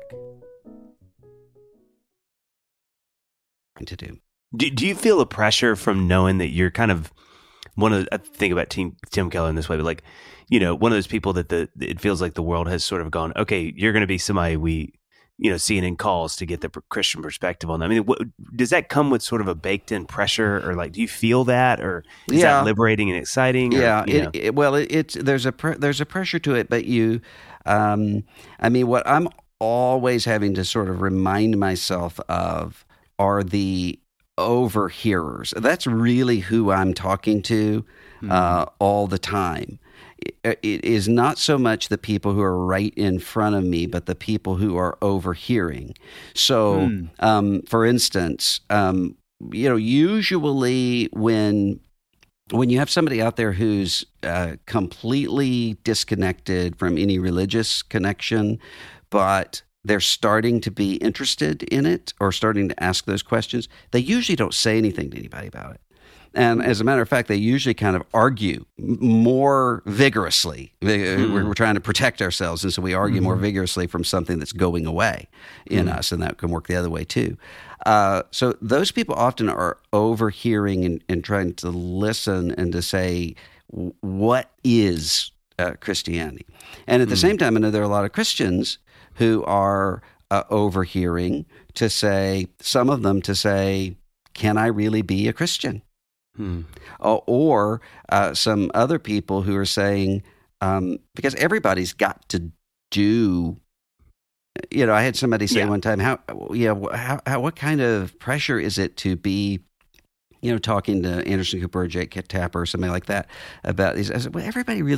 To do. Do, do you feel a pressure from knowing that you're kind of one of the, I think about Tim, Tim Keller in this way, but like, you know, one of those people that the it feels like the world has sort of gone, okay, you're going to be somebody we, you know, C N N calls to get the Christian perspective on that. I mean, what, does that come with sort of a baked in pressure, or like, do you feel that, or is Yeah. that liberating and exciting? Or, Yeah, you know? it, it, well, it, it's there's a pre- there's a pressure to it, but you, um, I mean, what I'm always having to sort of remind myself of are the overhearers. That's really who I'm talking to uh, all the time. It, it is not so much the people who are right in front of me, but the people who are overhearing. So, um, for instance, um, you know, usually when when you have somebody out there who's uh, completely disconnected from any religious connection, but they're starting to be interested in it or starting to ask those questions, they usually don't say anything to anybody about it. And as a matter of fact, they usually kind of argue more vigorously. Mm. We're, we're trying to protect ourselves, and so we argue mm-hmm. more vigorously from something that's going away in mm. us, and that can work the other way too. Uh, so those people often are overhearing and, and trying to listen and to say, what is uh, Christianity? And at the mm. same time, I know there are a lot of Christians who are uh, overhearing to say, some of them to say, can I really be a Christian? Hmm. Uh, or uh, some other people who are saying, um, because everybody's got to do, you know, I had somebody say yeah. one time, how, yeah, how, how, what kind of pressure is it to be, you know, talking to Anderson Cooper or Jake Tapper or something like that about these? I said, well, everybody really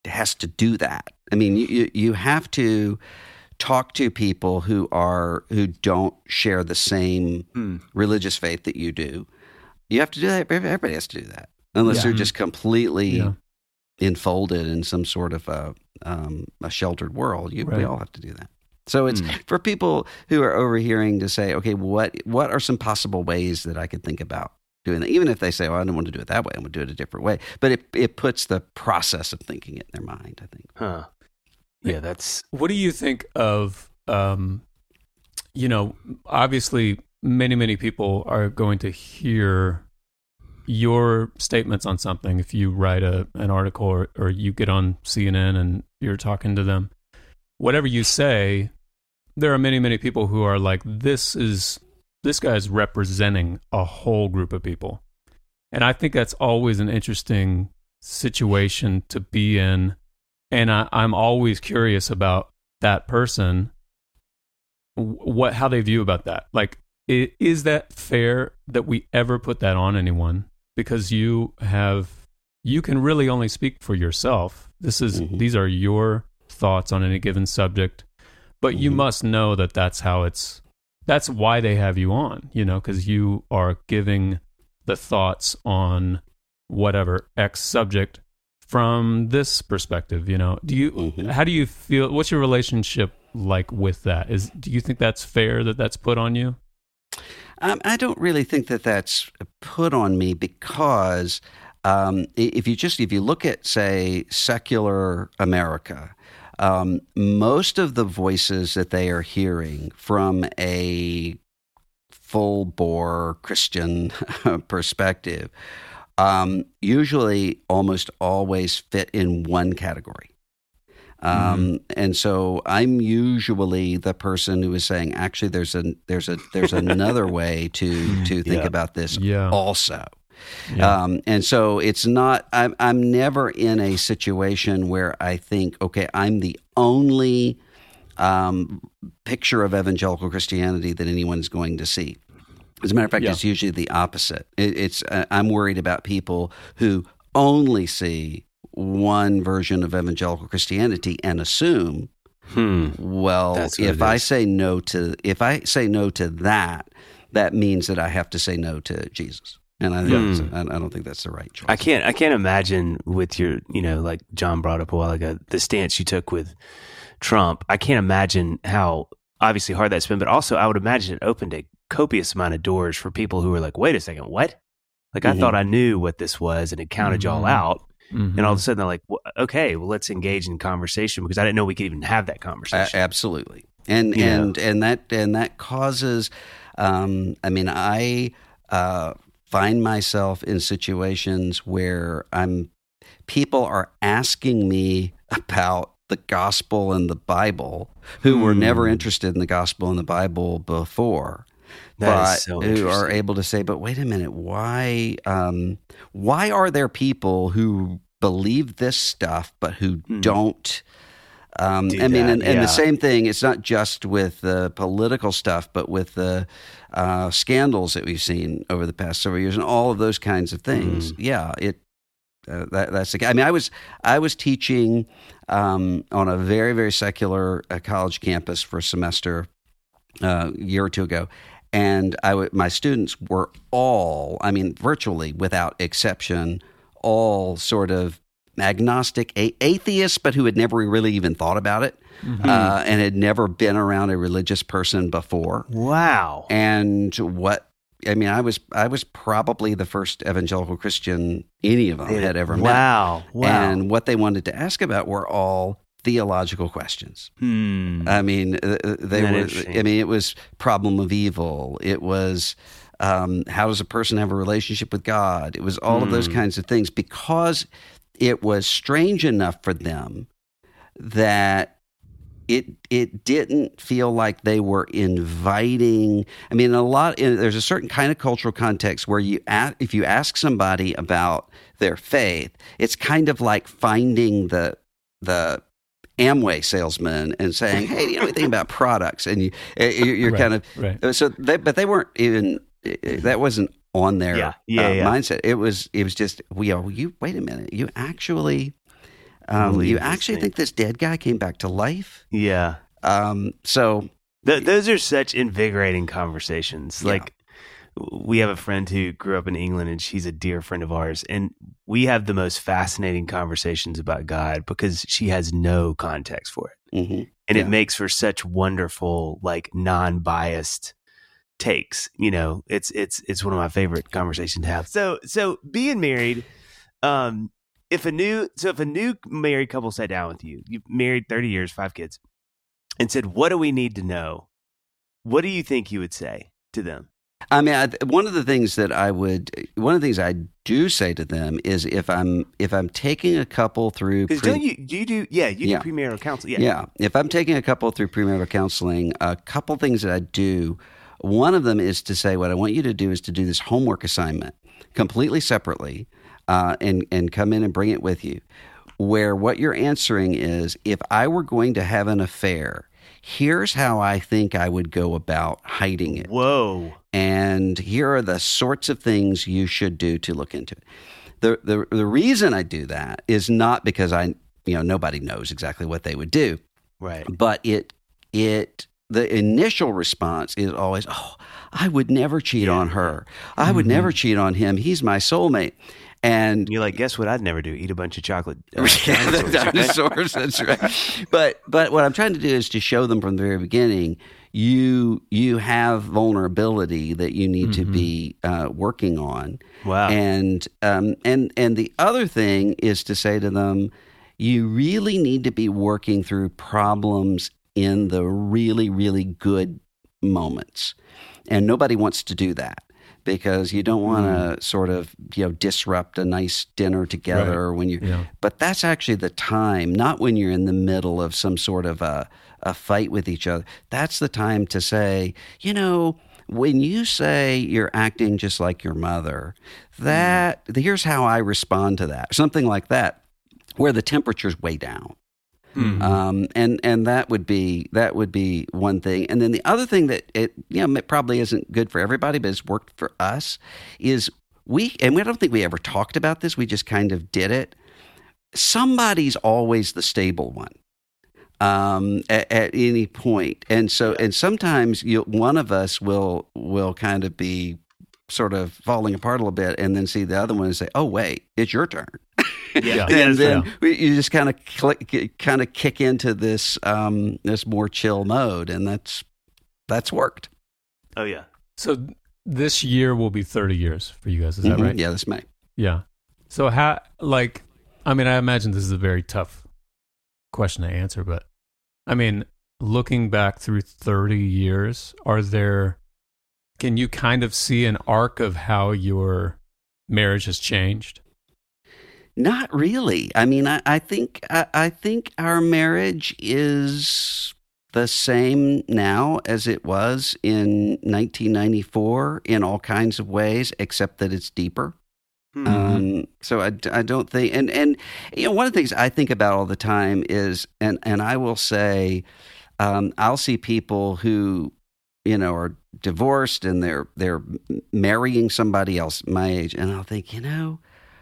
has to do that. I mean, you you have to talk to people who are who don't share the same mm. religious faith that you do. You have to do that. Everybody has to do that, unless yeah. they're just completely yeah. enfolded in some sort of a, um, a sheltered world. You, right. We all have to do that. So it's mm. for people who are overhearing to say, okay, what what are some possible ways that I could think about doing that? Even if they say, well, I don't want to do it that way, I'm going to do it a different way. But it it puts the process of thinking it in their mind, I think. Huh. Yeah, that's... What do you think of, um, you know, obviously many, many people are going to hear your statements on something if you write a an article or, or you get on C N N and you're talking to them. Whatever you say, there are many, many people who are like, this is, this guy's representing a whole group of people. And I think that's always an interesting situation to be in. And I, I'm always curious about that person, what, how they view about that. Like, is that fair that we ever put that on anyone? Because you have, you can really only speak for yourself. This is, mm-hmm. these are your thoughts on any given subject, but mm-hmm. you must know that that's how it's, that's why they have you on, you know, because you are giving the thoughts on whatever X subject from this perspective, you know. Do you, mm-hmm. how do you feel, what's your relationship like with that? Is, do you think that's fair that that's put on you? Um, I don't really think that that's put on me because um, if you just, if you look at, say, secular America, um, most of the voices that they are hearing from a full-bore Christian perspective um, usually almost always fit in one category. Um, mm. And so I'm usually the person who is saying, actually, there's a there's a there's another way to to think yeah. about this yeah. also. Yeah. Um, and so it's not. I'm I'm never in a situation where I think, okay, I'm the only um, picture of evangelical Christianity that anyone's going to see. As a matter of fact, yeah. it's usually the opposite. It, it's uh, I'm worried about people who only see one version of evangelical Christianity and assume, hmm. well, if I say no to if I say no to that, that means that I have to say no to Jesus. And I, think hmm. I don't think that's the right choice. I can't I can't imagine with your, you know, like John brought up a while ago, the stance you took with Trump. I can't imagine how obviously hard that's been, but also I would imagine it opened a copious amount of doors for people who were like, wait a second, what? Like, I mm-hmm. thought I knew what this was and it counted mm-hmm. y'all out. Mm-hmm. And all of a sudden they're like, well, okay, well, let's engage in conversation, because I didn't know we could even have that conversation. Uh, absolutely. And, yeah. and, and that, and that causes, um, I mean, I, uh, find myself in situations where I'm, people are asking me about the gospel and the Bible who mm. were never interested in the gospel and the Bible before. That but is so who are able to say, but wait a minute, why um, why are there people who believe this stuff but who hmm. don't? Um, Do I mean, that, and, and yeah. the same thing, it's not just with the political stuff, but with the uh, scandals that we've seen over the past several years and all of those kinds of things. Hmm. Yeah, it uh, that, that's the. I mean, I was I was teaching um, on a very very secular uh, college campus for a semester uh, a year or two ago. And I w- my students were all, I mean, virtually without exception, all sort of agnostic a- atheists, but who had never really even thought about it mm-hmm. uh, and had never been around a religious person before. Wow. And what, I mean, I was I was probably the first evangelical Christian any of them yeah. had ever met. Wow. Wow. And what they wanted to ask about were all theological questions. Hmm. I mean, they were. I mean, it was problem of evil. It was um, how does a person have a relationship with God? It was all hmm. of those kinds of things, because it was strange enough for them that it it didn't feel like they were inviting. I mean, a lot. There's a certain kind of cultural context where you ask, if you ask somebody about their faith, it's kind of like finding the the Amway salesman and saying, "Hey, do you know anything about products?" And you, you're right, kind of right. so. They, but they weren't even. That wasn't on their yeah, yeah, uh, yeah. mindset. It was. It was just. We are. You wait a minute. You actually. Um, Believe you this actually thing. think this dead guy came back to life? Yeah. Um, so Th- those are such invigorating conversations. Yeah. Like, we have a friend who grew up in England, and she's a dear friend of ours. And we have the most fascinating conversations about God because she has no context for it. mhm. And Yeah. it makes for such wonderful, like, non-biased takes. You know, it's it's it's one of my favorite conversations to have. So so being married, um, if a new so if a new married couple sat down with you, you've married thirty years, five kids, and said, "What do we need to know?" What do you think you would say to them? I mean, I, one of the things that I would, one of the things I do say to them is if I'm if I'm taking a couple through, Because pre- don't you do you do yeah you Yeah. do premarital counseling yeah. yeah, if I'm taking a couple through premarital counseling, a couple things that I do. One of them is to say, what I want you to do is to do this homework assignment completely separately, uh, and and come in and bring it with you. Where what you're answering is, if I were going to have an affair, here's how I think I would go about hiding it. Whoa. And here are the sorts of things you should do to look into it. The, the the reason I do that is not because I, you know, nobody knows exactly what they would do, Right. but it it the initial response is always, oh, I would never cheat on her. I would never cheat on him. He's my soulmate. And And you're like, guess what? I'd never do. Eat a bunch of chocolate. Uh, yeah, the dinosaurs. dinosaurs. That's right. But but what I'm trying to do is to show them from the very beginning, you you have vulnerability that you need to be uh, working on. Wow. And um and and the other thing is to say to them, you really need to be working through problems in the really really good moments, and nobody wants to do that. Because you don't want to sort of, you know, disrupt a nice dinner together Right. when you. Yeah. But that's actually the time, not when you're in the middle of some sort of a, a fight with each other. That's the time to say, you know, when you say you're acting just like your mother, that here's how I respond to that. Something like that, where the temperature's way down. Mhm. Um, and and that would be that would be one thing. And then the other thing that it you know it probably isn't good for everybody, but it's worked for us, is we and we don't think we ever talked about this. We just kind of did it. Somebody's always the stable one um, at, at any point, and so and sometimes you, one of us will will kind of be sort of falling apart a little bit, and then see the other one and say, "Oh wait, it's your turn." Yeah. and then yeah. we, you just kind of click, kind of kick into this um, this more chill mode, and that's that's worked. Oh yeah. So this year will be thirty years for you guys. Is that Mhm. right? Yeah, this May. Yeah. So how, like, I mean, I imagine this is a very tough question to answer, but I mean, looking back through thirty years, are there, can you kind of see an arc of how your marriage has changed? Not really. I mean, I, I think I, I think our marriage is the same now as it was in nineteen ninety-four in all kinds of ways, except that it's deeper. Hmm. Um, so I, I don't think, and, and, you know, one of the things I think about all the time is, and, and I will say, um, I'll see people who, you know, are divorced and they're, they're marrying somebody else my age. And I'll think, you know,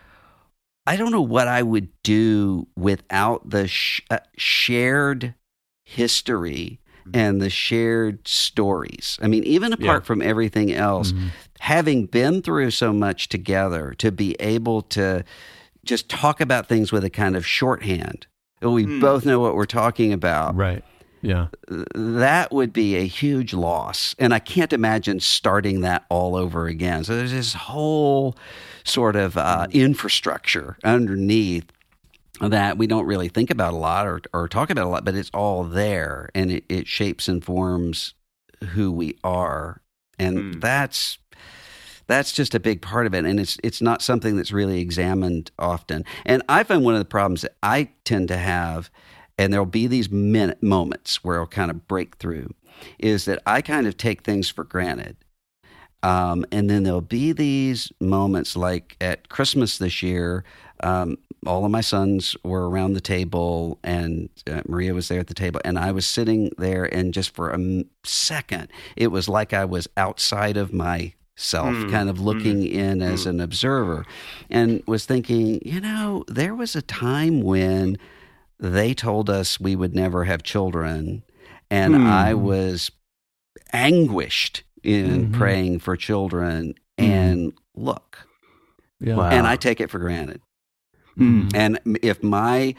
I don't know what I would do without the sh- uh, shared history and the shared stories. I mean, even apart Yeah. from everything else, Mhm. having been through so much together, to be able to just talk about things with a kind of shorthand. We Hmm. both know what we're talking about. Right. Yeah. That would be a huge loss. And I can't imagine starting that all over again. So there's this whole sort of uh, infrastructure underneath that we don't really think about a lot or, or talk about a lot, but it's all there, and it, it shapes and forms who we are. And Mm. that's that's just a big part of it. And it's it's not something that's really examined often. And I find one of the problems that I tend to have, and there'll be these minute moments where I'll kind of break through, is that I kind of take things for granted. Um, and then there'll be these moments like at Christmas this year, um, all of my sons were around the table, and uh, Maria was there at the table, and I was sitting there, and just for a m- second, it was like I was outside of my self, Mm, kind of looking mm, in as mm. an observer, and was thinking, you know, there was a time when they told us we would never have children, and Mm. I was anguished in Mhm. praying for children, and look, Yeah. Wow. and I take it for granted. Mm. And if my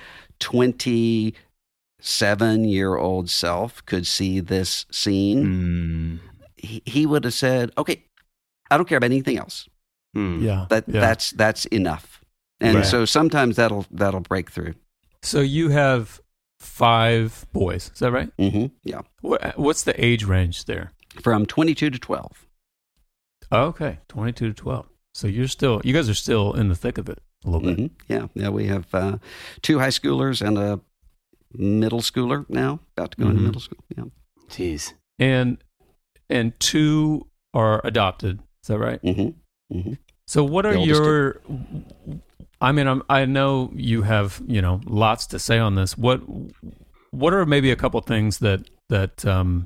twenty-seven-year-old self could see this scene, Mm. he, he would have said, "Okay, I don't care about anything else. Mm. Yeah. That yeah. that's that's enough." And Right. so sometimes that'll that'll break through. So you have five boys. Is that right? hmm Yeah, What, what's the age range there? from twenty-two to twelve. Oh, okay, twenty-two to twelve. So you're still, you guys are still in the thick of it a little bit. hmm Yeah, yeah. We have uh, two high schoolers and a middle schooler now, about to go into Mhm. middle school. Yeah. Jeez. And and two are adopted. Is that right? hmm hmm So what are The oldest your? I mean, I'm, I know you have you know lots to say on this. What what are maybe a couple things that that um,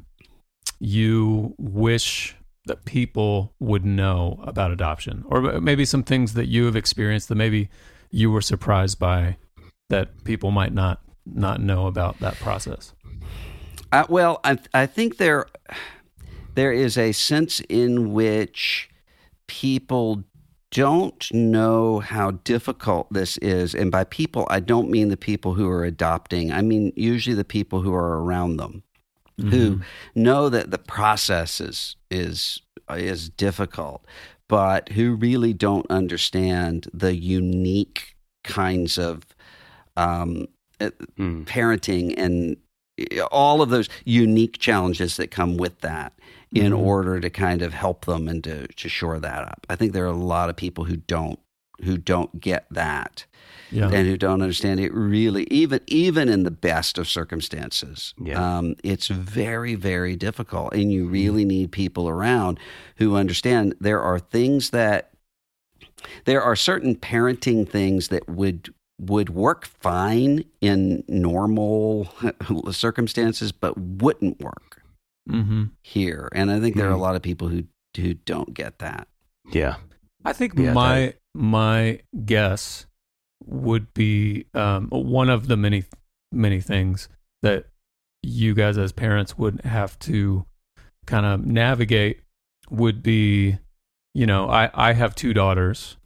you wish that people would know about adoption, or maybe some things that you have experienced that maybe you were surprised by that people might not not know about that process? Uh, well, I I think there there is a sense in which people don't know how difficult this is, and by people I don't mean the people who are adopting. I mean usually the people who are around them, who know that the process is is is difficult, but who really don't understand the unique kinds of um, Mm. parenting and all of those unique challenges that come with that in Mhm. order to kind of help them and to, to shore that up. I think there are a lot of people who don't who don't get that Yeah. and who don't understand it really, even even in the best of circumstances. Yeah. Um, it's very, very difficult. And you really need people around who understand there are things that, there are certain parenting things that would would work fine in normal circumstances, but wouldn't work Mm-hmm. here. And I think there are a Mhm. lot of people who who don't get that. Yeah. I think Yeah, my my guess would be um, one of the many many things that you guys as parents would have to kind of navigate would be, you know, I, I have two daughters,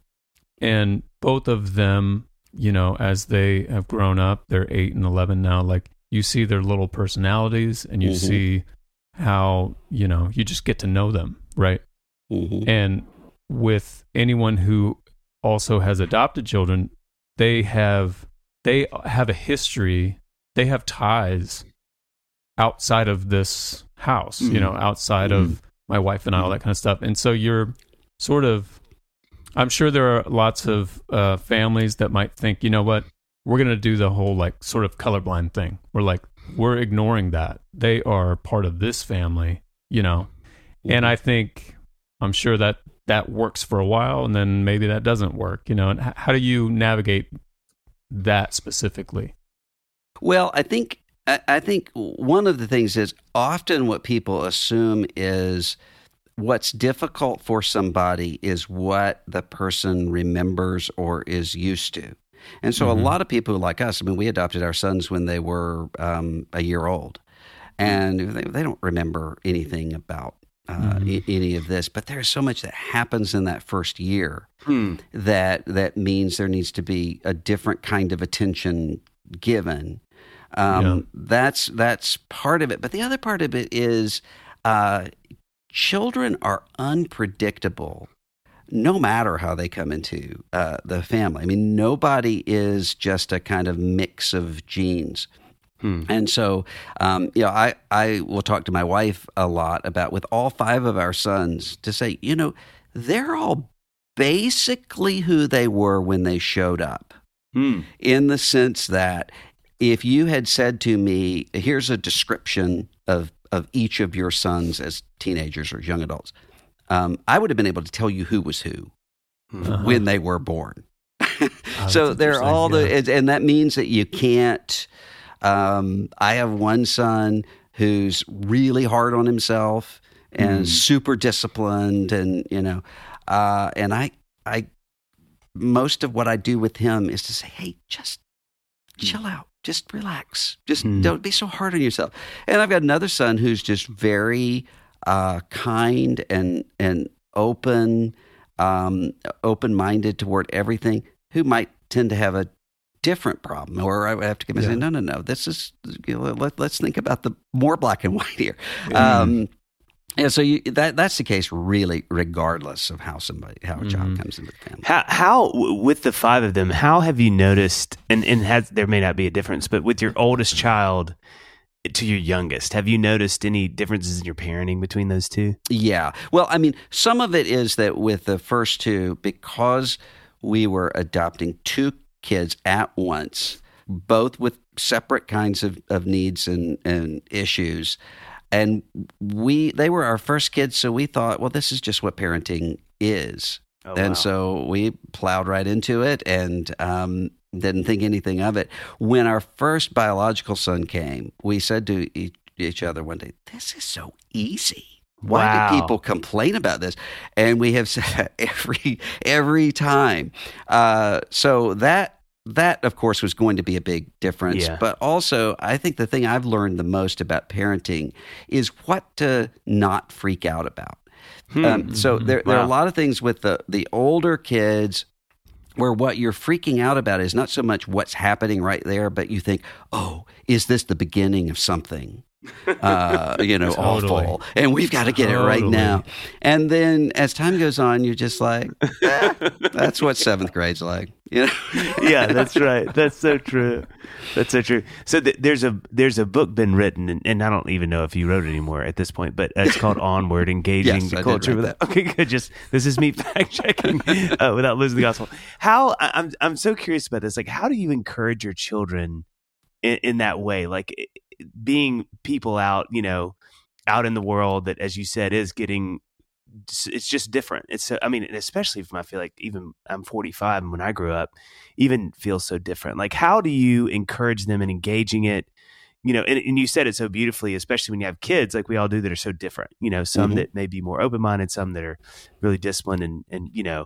and both of them, you know, as they have grown up, they're eight and eleven now. Like you see their little personalities, and you Mhm. see how, you know, you just get to know them, right? Mm-hmm. And with anyone who also has adopted children, they have they have a history, they have ties outside of this house, you know, outside of my wife and I, all that kind of stuff. And so you're sort of, I'm sure there are lots of uh, families that might think, you know what, we're going to do the whole like sort of colorblind thing. We're like, we're ignoring that. They are part of this family, you know. And I think, I'm sure that that works for a while, and then maybe that doesn't work, you know. And h- how do you navigate that specifically? Well, I think I I think one of the things is often what people assume is what's difficult for somebody is what the person remembers or is used to. And so Mhm. a lot of people like us, I mean, we adopted our sons when they were um, a year old, and they, they don't remember anything about uh, Mhm. I- any of this. But there's so much that happens in that first year Hmm. that that means there needs to be a different kind of attention given. Um, Yeah. That's that's part of it. But the other part of it is uh, children are unpredictable, no matter how they come into uh, the family. I mean, nobody is just a kind of mix of genes. Hmm. And so, um, you know, I, I will talk to my wife a lot about with all five of our sons to say, you know, they're all basically who they were when they showed up, Hmm. in the sense that if you had said to me, here's a description of, of each of your sons as teenagers or young adults, um, I would have been able to tell you who was who Uh-huh. when they were born. Oh, so that's they're all the, interesting, and- and that means that you can't. Um, I have one son who's really hard on himself, and Mm. super disciplined, and you know, uh, and I, I, most of what I do with him is to say, hey, just chill out, just relax, just Mm. don't be so hard on yourself. And I've got another son who's just very uh, kind and and open, um, open minded toward everything. Who might tend to have a different problem, or I would have to give him Yeah. say, no, no, no. This is you know, let, let's think about the more black and white here. Mm. Um, and so you, that that's the case, really, regardless of how somebody how a child Mhm. comes into the family. How, how w- with the five of them, how have you noticed, and, and has, there may not be a difference, but with your oldest child to your youngest, have you noticed any differences in your parenting between those two? Yeah. Well, I mean, some of it is that with the first two, because we were adopting two kids at once, both with separate kinds of, of needs and, and issues. And we they were our first kids, so we thought, well, this is just what parenting is. Oh, and wow. so we plowed right into it and um, didn't think anything of it. When our first biological son came, we said to each, each other one day, this is so easy. Why Wow. do people complain about this? And we have said that every every time. Uh, so that that of course was going to be a big difference. Yeah. But also, I think the thing I've learned the most about parenting is what to not freak out about. Hmm. Um, so there, there are a Wow. lot of things with the the older kids where what you're freaking out about is not so much what's happening right there, but you think, oh, is this the beginning of something? Uh, you know, Totally. awful, and we've got to get it right Totally. now. And then as time goes on, you're just like, eh, that's what seventh grade's like, you know? Yeah, that's right. That's so true. That's so true. So th- there's a there's a book been written, and, and I don't even know if you wrote it anymore at this point, but it's called Onward: Engaging Yes, I the did Culture. write With that. Okay, good. Just this is me fact checking uh, without losing the gospel. How I- I'm I'm so curious about this. Like, how do you encourage your children in, in that way? Like i- being people out, you know, out in the world that, as you said, is getting. It's just different. It's so, I mean, and especially from I feel like even I'm forty-five, and when I grew up, even feels so different. Like, how do you encourage them in engaging it? You know, and, and you said it so beautifully, especially when you have kids, like we all do, that are so different. You know, some Mhm. that may be more open minded, some that are really disciplined, and and you know,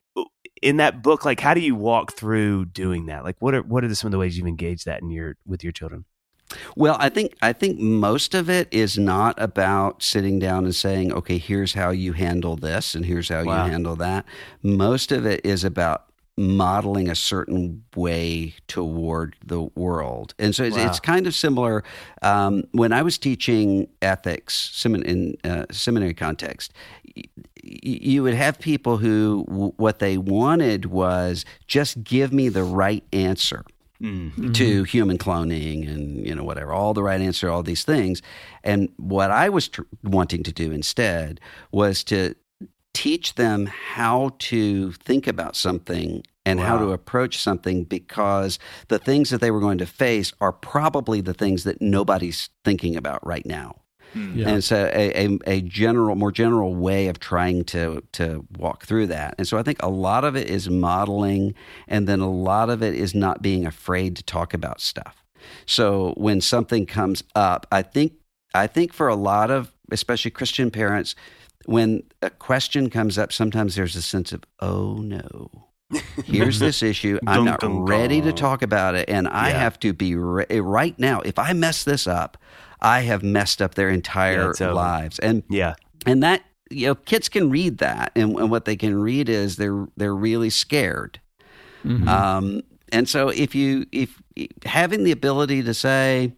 in that book, like, how do you walk through doing that? Like, what are what are the, some of the ways you've engaged that in your with your children? Well, I think I think most of it is not about sitting down and saying, okay, here's how you handle this and here's how Wow. you handle that. Most of it is about modeling a certain way toward the world. And so it's, Wow. it's kind of similar. Um, when I was teaching ethics semin- in uh, seminary context, y- you would have people who w- what they wanted was just give me the right answer Mm. to human cloning and, you know, whatever, all the right answer, all these things. And what I was tr- wanting to do instead was to teach them how to think about something and how Wow. to approach something, because the things that they were going to face are probably the things that nobody's thinking about right now. Yeah. And so a, a, a general, more general way of trying to to walk through that. And so I think a lot of it is modeling, and then a lot of it is not being afraid to talk about stuff. So when something comes up, I think I think for a lot of, especially Christian parents, when a question comes up, sometimes there's a sense of, oh no, here's this issue. I'm Dun, not dun, ready to dun. talk about it, and I Yeah. have to be re- right now. If I mess this up, I have messed up their Yeah, entire it's over. lives. And Yeah. and that, you know, kids can read that, and, and what they can read is they're they're really scared. Mhm. Um, and so if you if having the ability to say,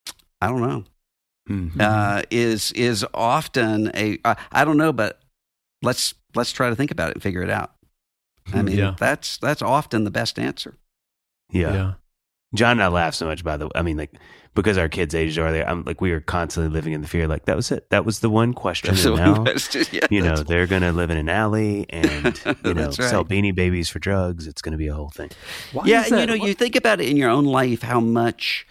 I don't know, Mhm. uh, is is often a I, I don't know, but let's let's try to think about it and figure it out. I mean, Yeah. that's that's often the best answer. yeah. yeah. John and I laugh so much, by the way. I mean, like, because our kids' ages are there, I'm like, we were constantly living in the fear. Like, that was it. That was the one question. So And now, that's just- yeah, you know, that's- they're going to live in an alley and, you know, That's right. sell beanie babies for drugs. It's going to be a whole thing. Why yeah, is and that? you know, What- you think about it in your own life, how much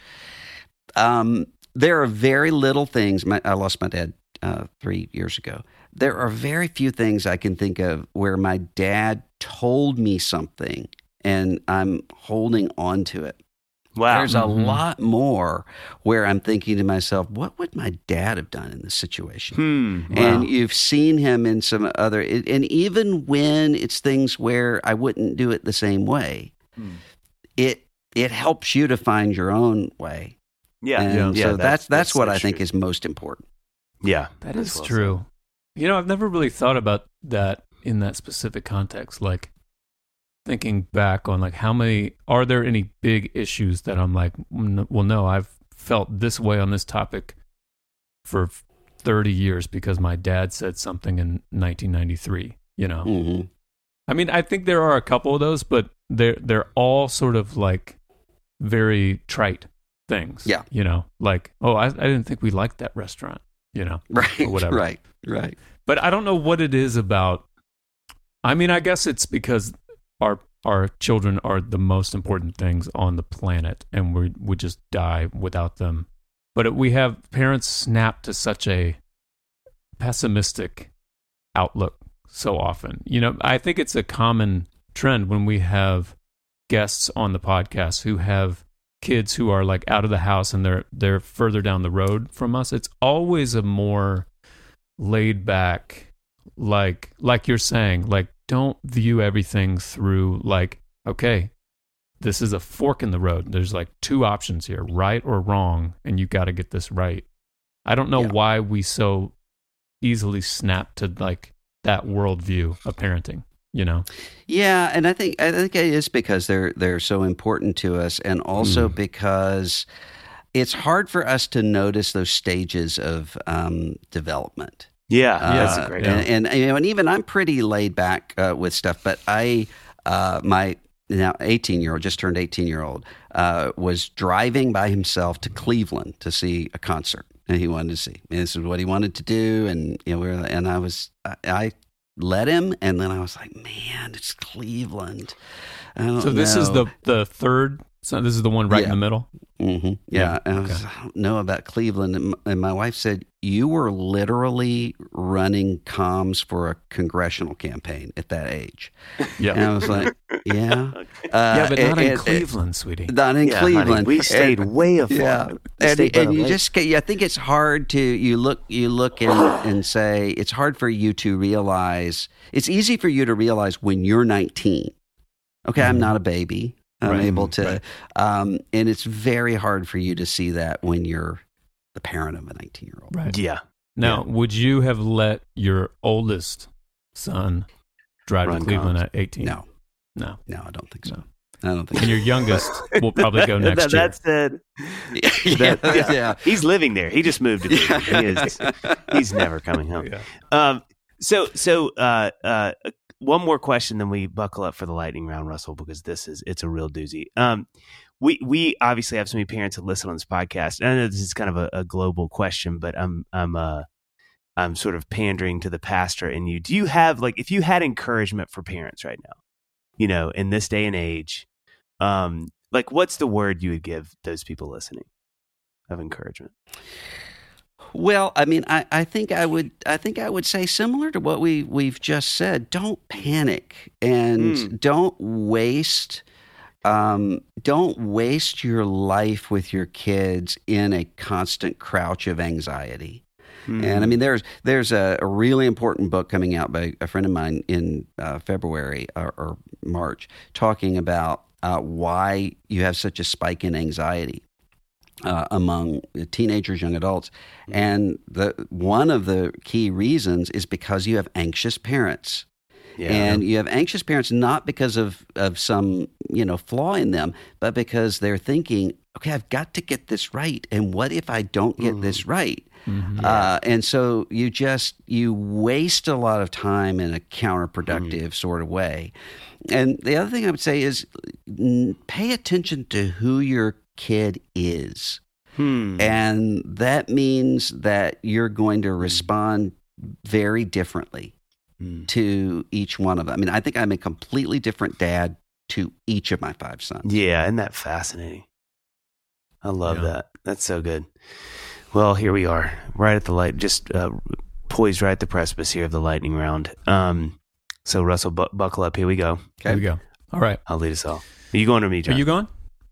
um, there are very little things. My, I lost my dad uh, three years ago. There are very few things I can think of where my dad told me something and I'm holding on to it Wow. There's a Mm-hmm. lot more where I'm thinking to myself, what would my dad have done in this situation? Hmm. Wow. And you've seen him in some other, and even when it's things where I wouldn't do it the same way, Hmm. it it helps you to find your own way. Yeah. And yeah. so that's that's, what so I think true. is most important. Yeah. That that's is well true. You know, I've never really thought about that in that specific context. Like thinking back on like how many, are there any big issues that I'm like, "N- well, no, I've felt this way on this topic for thirty years because my dad said something in nineteen ninety-three, you know? hmm I mean, I think there are a couple of those, but they're, they're all sort of like very trite things. Yeah. You know, like, oh, I, I didn't think we liked that restaurant, you know? Right. Or whatever. Right. Right. But I don't know what it is about. I mean, I guess it's because our our children are the most important things on the planet, and we would just die without them. But it, we have parents snap to such a pessimistic outlook so often. You know, I think it's a common trend when we have guests on the podcast who have kids who are like out of the house and they're they're further down the road from us. It's always a more laid back, like like you're saying, like don't view everything through like, okay, this is a fork in the road. There's like two options here, right or wrong, and you got to get this right. I don't know Yeah. why we so easily snap to like that worldview of parenting, you know? Yeah, and I think I think it is because they're they're so important to us, and also Mm. because it's hard for us to notice those stages of um, development. Yeah. Uh, that's a great. yeah. and, and you know, and even I'm pretty laid back uh, with stuff, but I uh, my now eighteen year old just turned eighteen year old uh, was driving by himself to Cleveland to see a concert, and he wanted to see. And this is what he wanted to do, and you know, we were, and I was I. I let him, and then I was like, man, it's Cleveland. I don't So this is know. the the third. So this is the one right Yeah. in the middle. Mm-hmm. Yeah, Yeah, and I, was, okay. I don't know about Cleveland, and, m- and my wife said you were literally running comms for a congressional campaign at that age. Yeah, And I was like, yeah, uh, yeah, but not and- in and- Cleveland, sweetie. Not in Yeah, honey, Cleveland. we stayed And- way afar. Yeah, We and, stayed by and the you lake. just get. I think it's hard to you look you look and and say it's hard for you to realize. It's easy for you to realize when you're nineteen. Okay, I'm Mhm. not a baby. I'm Right, able to, right. um, and it's very hard for you to see that when you're the parent of a nineteen year old. Right. Yeah. Now, would you have let your oldest son drive Run to Cleveland comms. at eighteen? No, No. no, I don't think so. No. I don't think. And your youngest will probably go next that, year. That said, yeah, that- yeah, yeah. he's living there. He just moved to Cleveland. He is, he's never coming home. Yeah. Um, so, so uh, uh, one more question, then we buckle up for the lightning round, Russell, because this is it's a real doozy. Um, we we obviously have so many parents that listen on this podcast. And I know this is kind of a, a global question, but I'm I'm uh I'm sort of pandering to the pastor in you. Do you have like if you had encouragement for parents right now, you know, in this day and age, um, like what's the word you would give those people listening of encouragement? Well, I mean, I, I think I would I think I would say similar to what we we've just said. Don't panic and Mm. don't waste um, don't waste your life with your kids in a constant crouch of anxiety. And I mean, there's there's a, a really important book coming out by a friend of mine in uh, February or, or March, talking about uh, why you have such a spike in anxiety uh, among teenagers, young adults, and the one of the key reasons is because you have anxious parents. Yeah. And you have anxious parents not because of, of some, you know, flaw in them, but because they're thinking, okay, I've got to get this right. And what if I don't get this right? Mhm. Uh, and so you just, you waste a lot of time in a counterproductive sort of way. And the other thing I would say is n- pay attention to who your kid is. Hmm. And that means that you're going to respond very differently Hmm. to each one of them. I mean, I think I'm a completely different dad to each of my five sons. Yeah, isn't that fascinating? I love Yeah. that. That's so good. Well, here we are, right at the light, just uh, poised right at the precipice here of the lightning round. Um, so, Russell, bu- buckle up. Here we go. Here we go. All right. I'll lead us all. Are you going to me, John? Are you going?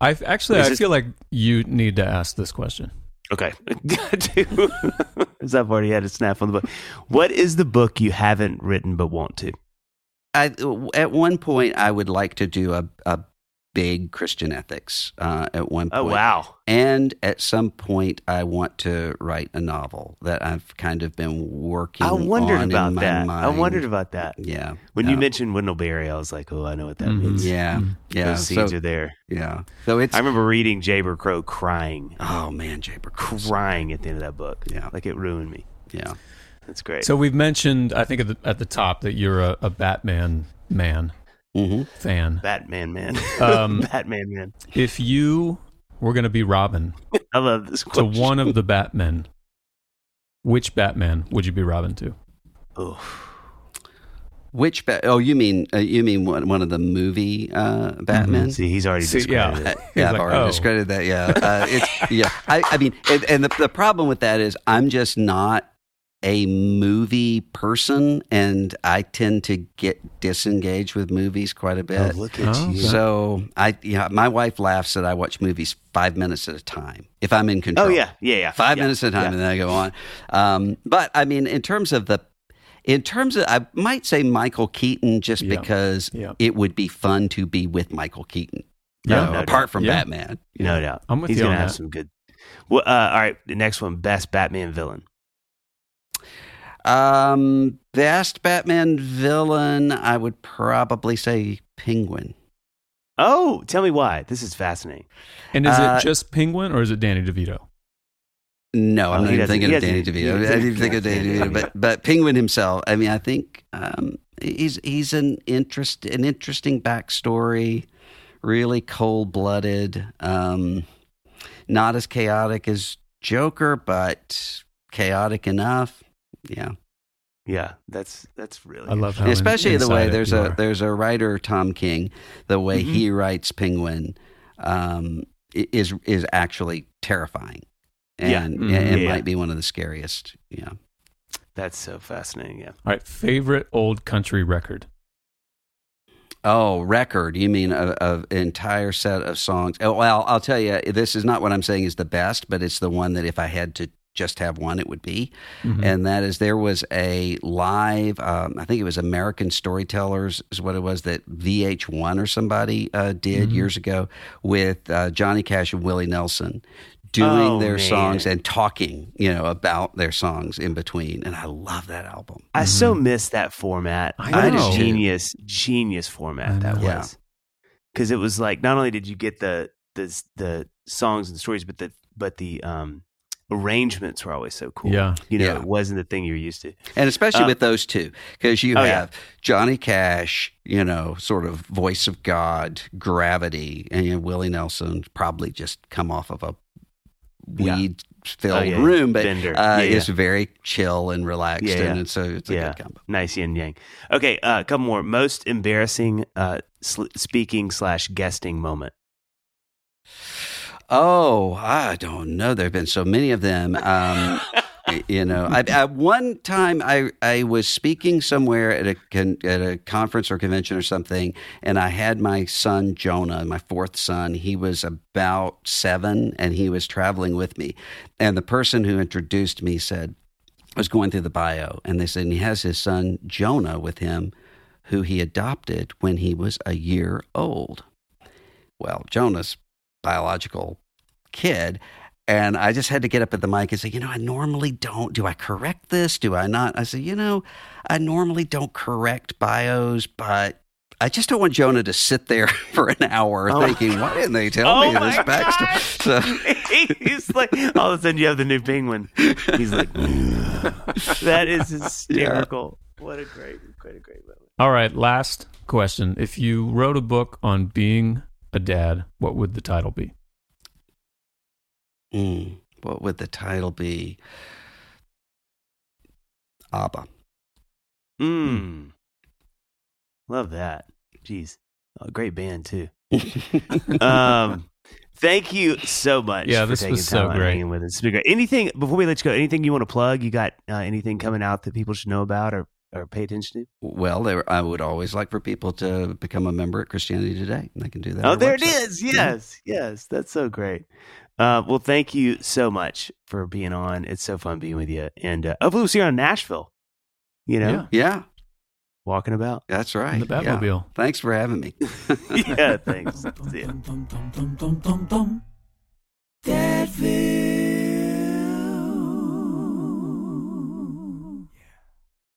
I actually, Is I this- feel like you need to ask this question. Okay. Because I've already had a snap on the book. What is the book you haven't written but want to? I, at one point, I would like to do a, a big Christian ethics uh, at one point. Oh, wow. And at some point, I want to write a novel that I've kind of been working I wondered on about in my that. mind. I wondered about that. Yeah. When yeah. you mentioned Windleberry, I was like, oh, I know what that Mhm. means. Yeah. Yeah. Those seeds so, are there. yeah. So it's. I remember reading Jaber Crow crying, oh, man, Jaber Crow. crying at the end of that book. Yeah. Like it ruined me. Yeah. That's great. So we've mentioned, I think at the, at the top, that you're a, a Batman man Mm-hmm. fan. Batman, man. Um, Batman, man. If you were going to be Robin I love this to question. one of the Batmen, which Batman would you be Robin to? Oh. Which ba- oh you mean uh, you mean one, one of the movie uh, Batman? See, he's already See, discredited yeah. it. Uh, He's yeah, I've like, already oh. discredited that. Yeah, uh, it's yeah. I, I mean, and, and the the problem with that is I'm just not a movie person, and I tend to get disengaged with movies quite a Oh, bit. look at Oh, you. okay. So I, yeah, my wife laughs that I watch movies five minutes at a time if I'm in Oh, control. yeah. Yeah, yeah. five yeah. minutes at a time, Yeah. and then I go on. Um, but I mean, in terms of the, in terms of, I might say Michael Keaton, just Yeah. because Yeah. it would be fun to be with Michael Keaton. Yeah, You know, no apart doubt. from Yeah. Batman. No doubt. I'm with He's you gonna on have that. some good. Well, uh, all right. The next one, best Batman villain. Um, best Batman villain, I would probably say Penguin. Oh, tell me why. This is fascinating. And is Uh, it just Penguin or is it Danny DeVito? No, I'm Oh, not he even doesn't- thinking he of Danny doesn't- DeVito. he I doesn't- didn't even think of yeah, Danny yeah, DeVito, but but Penguin himself. I mean, I think um, he's he's an interest an interesting backstory, really cold blooded, um, not as chaotic as Joker, but chaotic enough. Yeah, Yeah, that's that's really. I love how and especially in- the way inside it there's you a are. there's a writer, Tom King, the way Mhm. he writes Penguin um, i- is is actually terrifying. Yeah. And Mhm. and Yeah. might be one of the scariest. Yeah. That's so fascinating. Yeah. All right, favorite old country record. Oh, record. You mean a, a entire set of songs? Oh, well, I'll tell you, this is not what I'm saying is the best, but it's the one that if I had to just have one, it would be. Mhm. And that is there was a live, um, I think it was American Storytellers is what it was, that V H one or somebody uh, did Mhm. years ago with uh, Johnny Cash and Willie Nelson doing Oh, their man. songs and talking, you know, about their songs in between. And I love that album. I so miss that format. I What a know. genius, genius format I that know. was. Because it was like not only did you get the the the songs and stories, but the but the um, arrangements were always so cool. Yeah. You know, Yeah. it wasn't the thing you're used to. And especially Uh, with those two, because you oh, have yeah. Johnny Cash, you know, sort of voice of God, gravity, and you know, Willie Nelson probably just come off of a Yeah. weed filled Oh, yeah. room, but Bender. uh, Yeah, yeah. is very chill and relaxed, Yeah, yeah. and so it's a Yeah. good combo. Nice yin yang. Okay, uh, a couple more. Most embarrassing uh, sl- speaking slash guesting moment. Oh, I don't know. There have been so many of them. Um, y- you know, I, I, one time I I was speaking somewhere at a con, at a conference or convention or something, and I had my son Jonah, my fourth son. He was about seven, and he was traveling with me. And the person who introduced me said, I was going through the bio, and they said and he has his son Jonah with him, who he adopted when he was a year old. Well, Jonah's biological kid, and I just had to get up at the mic and say, you know, I normally don't. Do I correct this? Do I not? I said, you know, I normally don't correct bios, but I just don't want Jonah to sit there for an hour Oh. thinking, why didn't they tell Oh me this my backstory? So, He's like, all of a sudden you have the new penguin. He's like, that is hysterical. What a great, great, a great moment. All right, last question. If you wrote a book on being a dad, what would the title be? mm, what would the title be? Abba. Mm. Love that. Jeez. Oh, great band, too. um, thank you so much Yeah, for this taking was so time and great. hanging with us. It's been great. Anything, before we let you go, anything you want to plug? You got uh, anything coming out that people should know about or or pay attention to? Well, there, I would always like for people to become a member at Christianity Today, and they can do that. Oh, on our there it website. is. Yes, yes. That's so great. Uh, well, thank you so much for being on. It's so fun being with you. And uh, hopefully we'll see you in Nashville, you know, Yeah. Yeah, walking about. that's right. In the Yeah. Batmobile. Thanks for having me. Yeah, thanks. See ya. That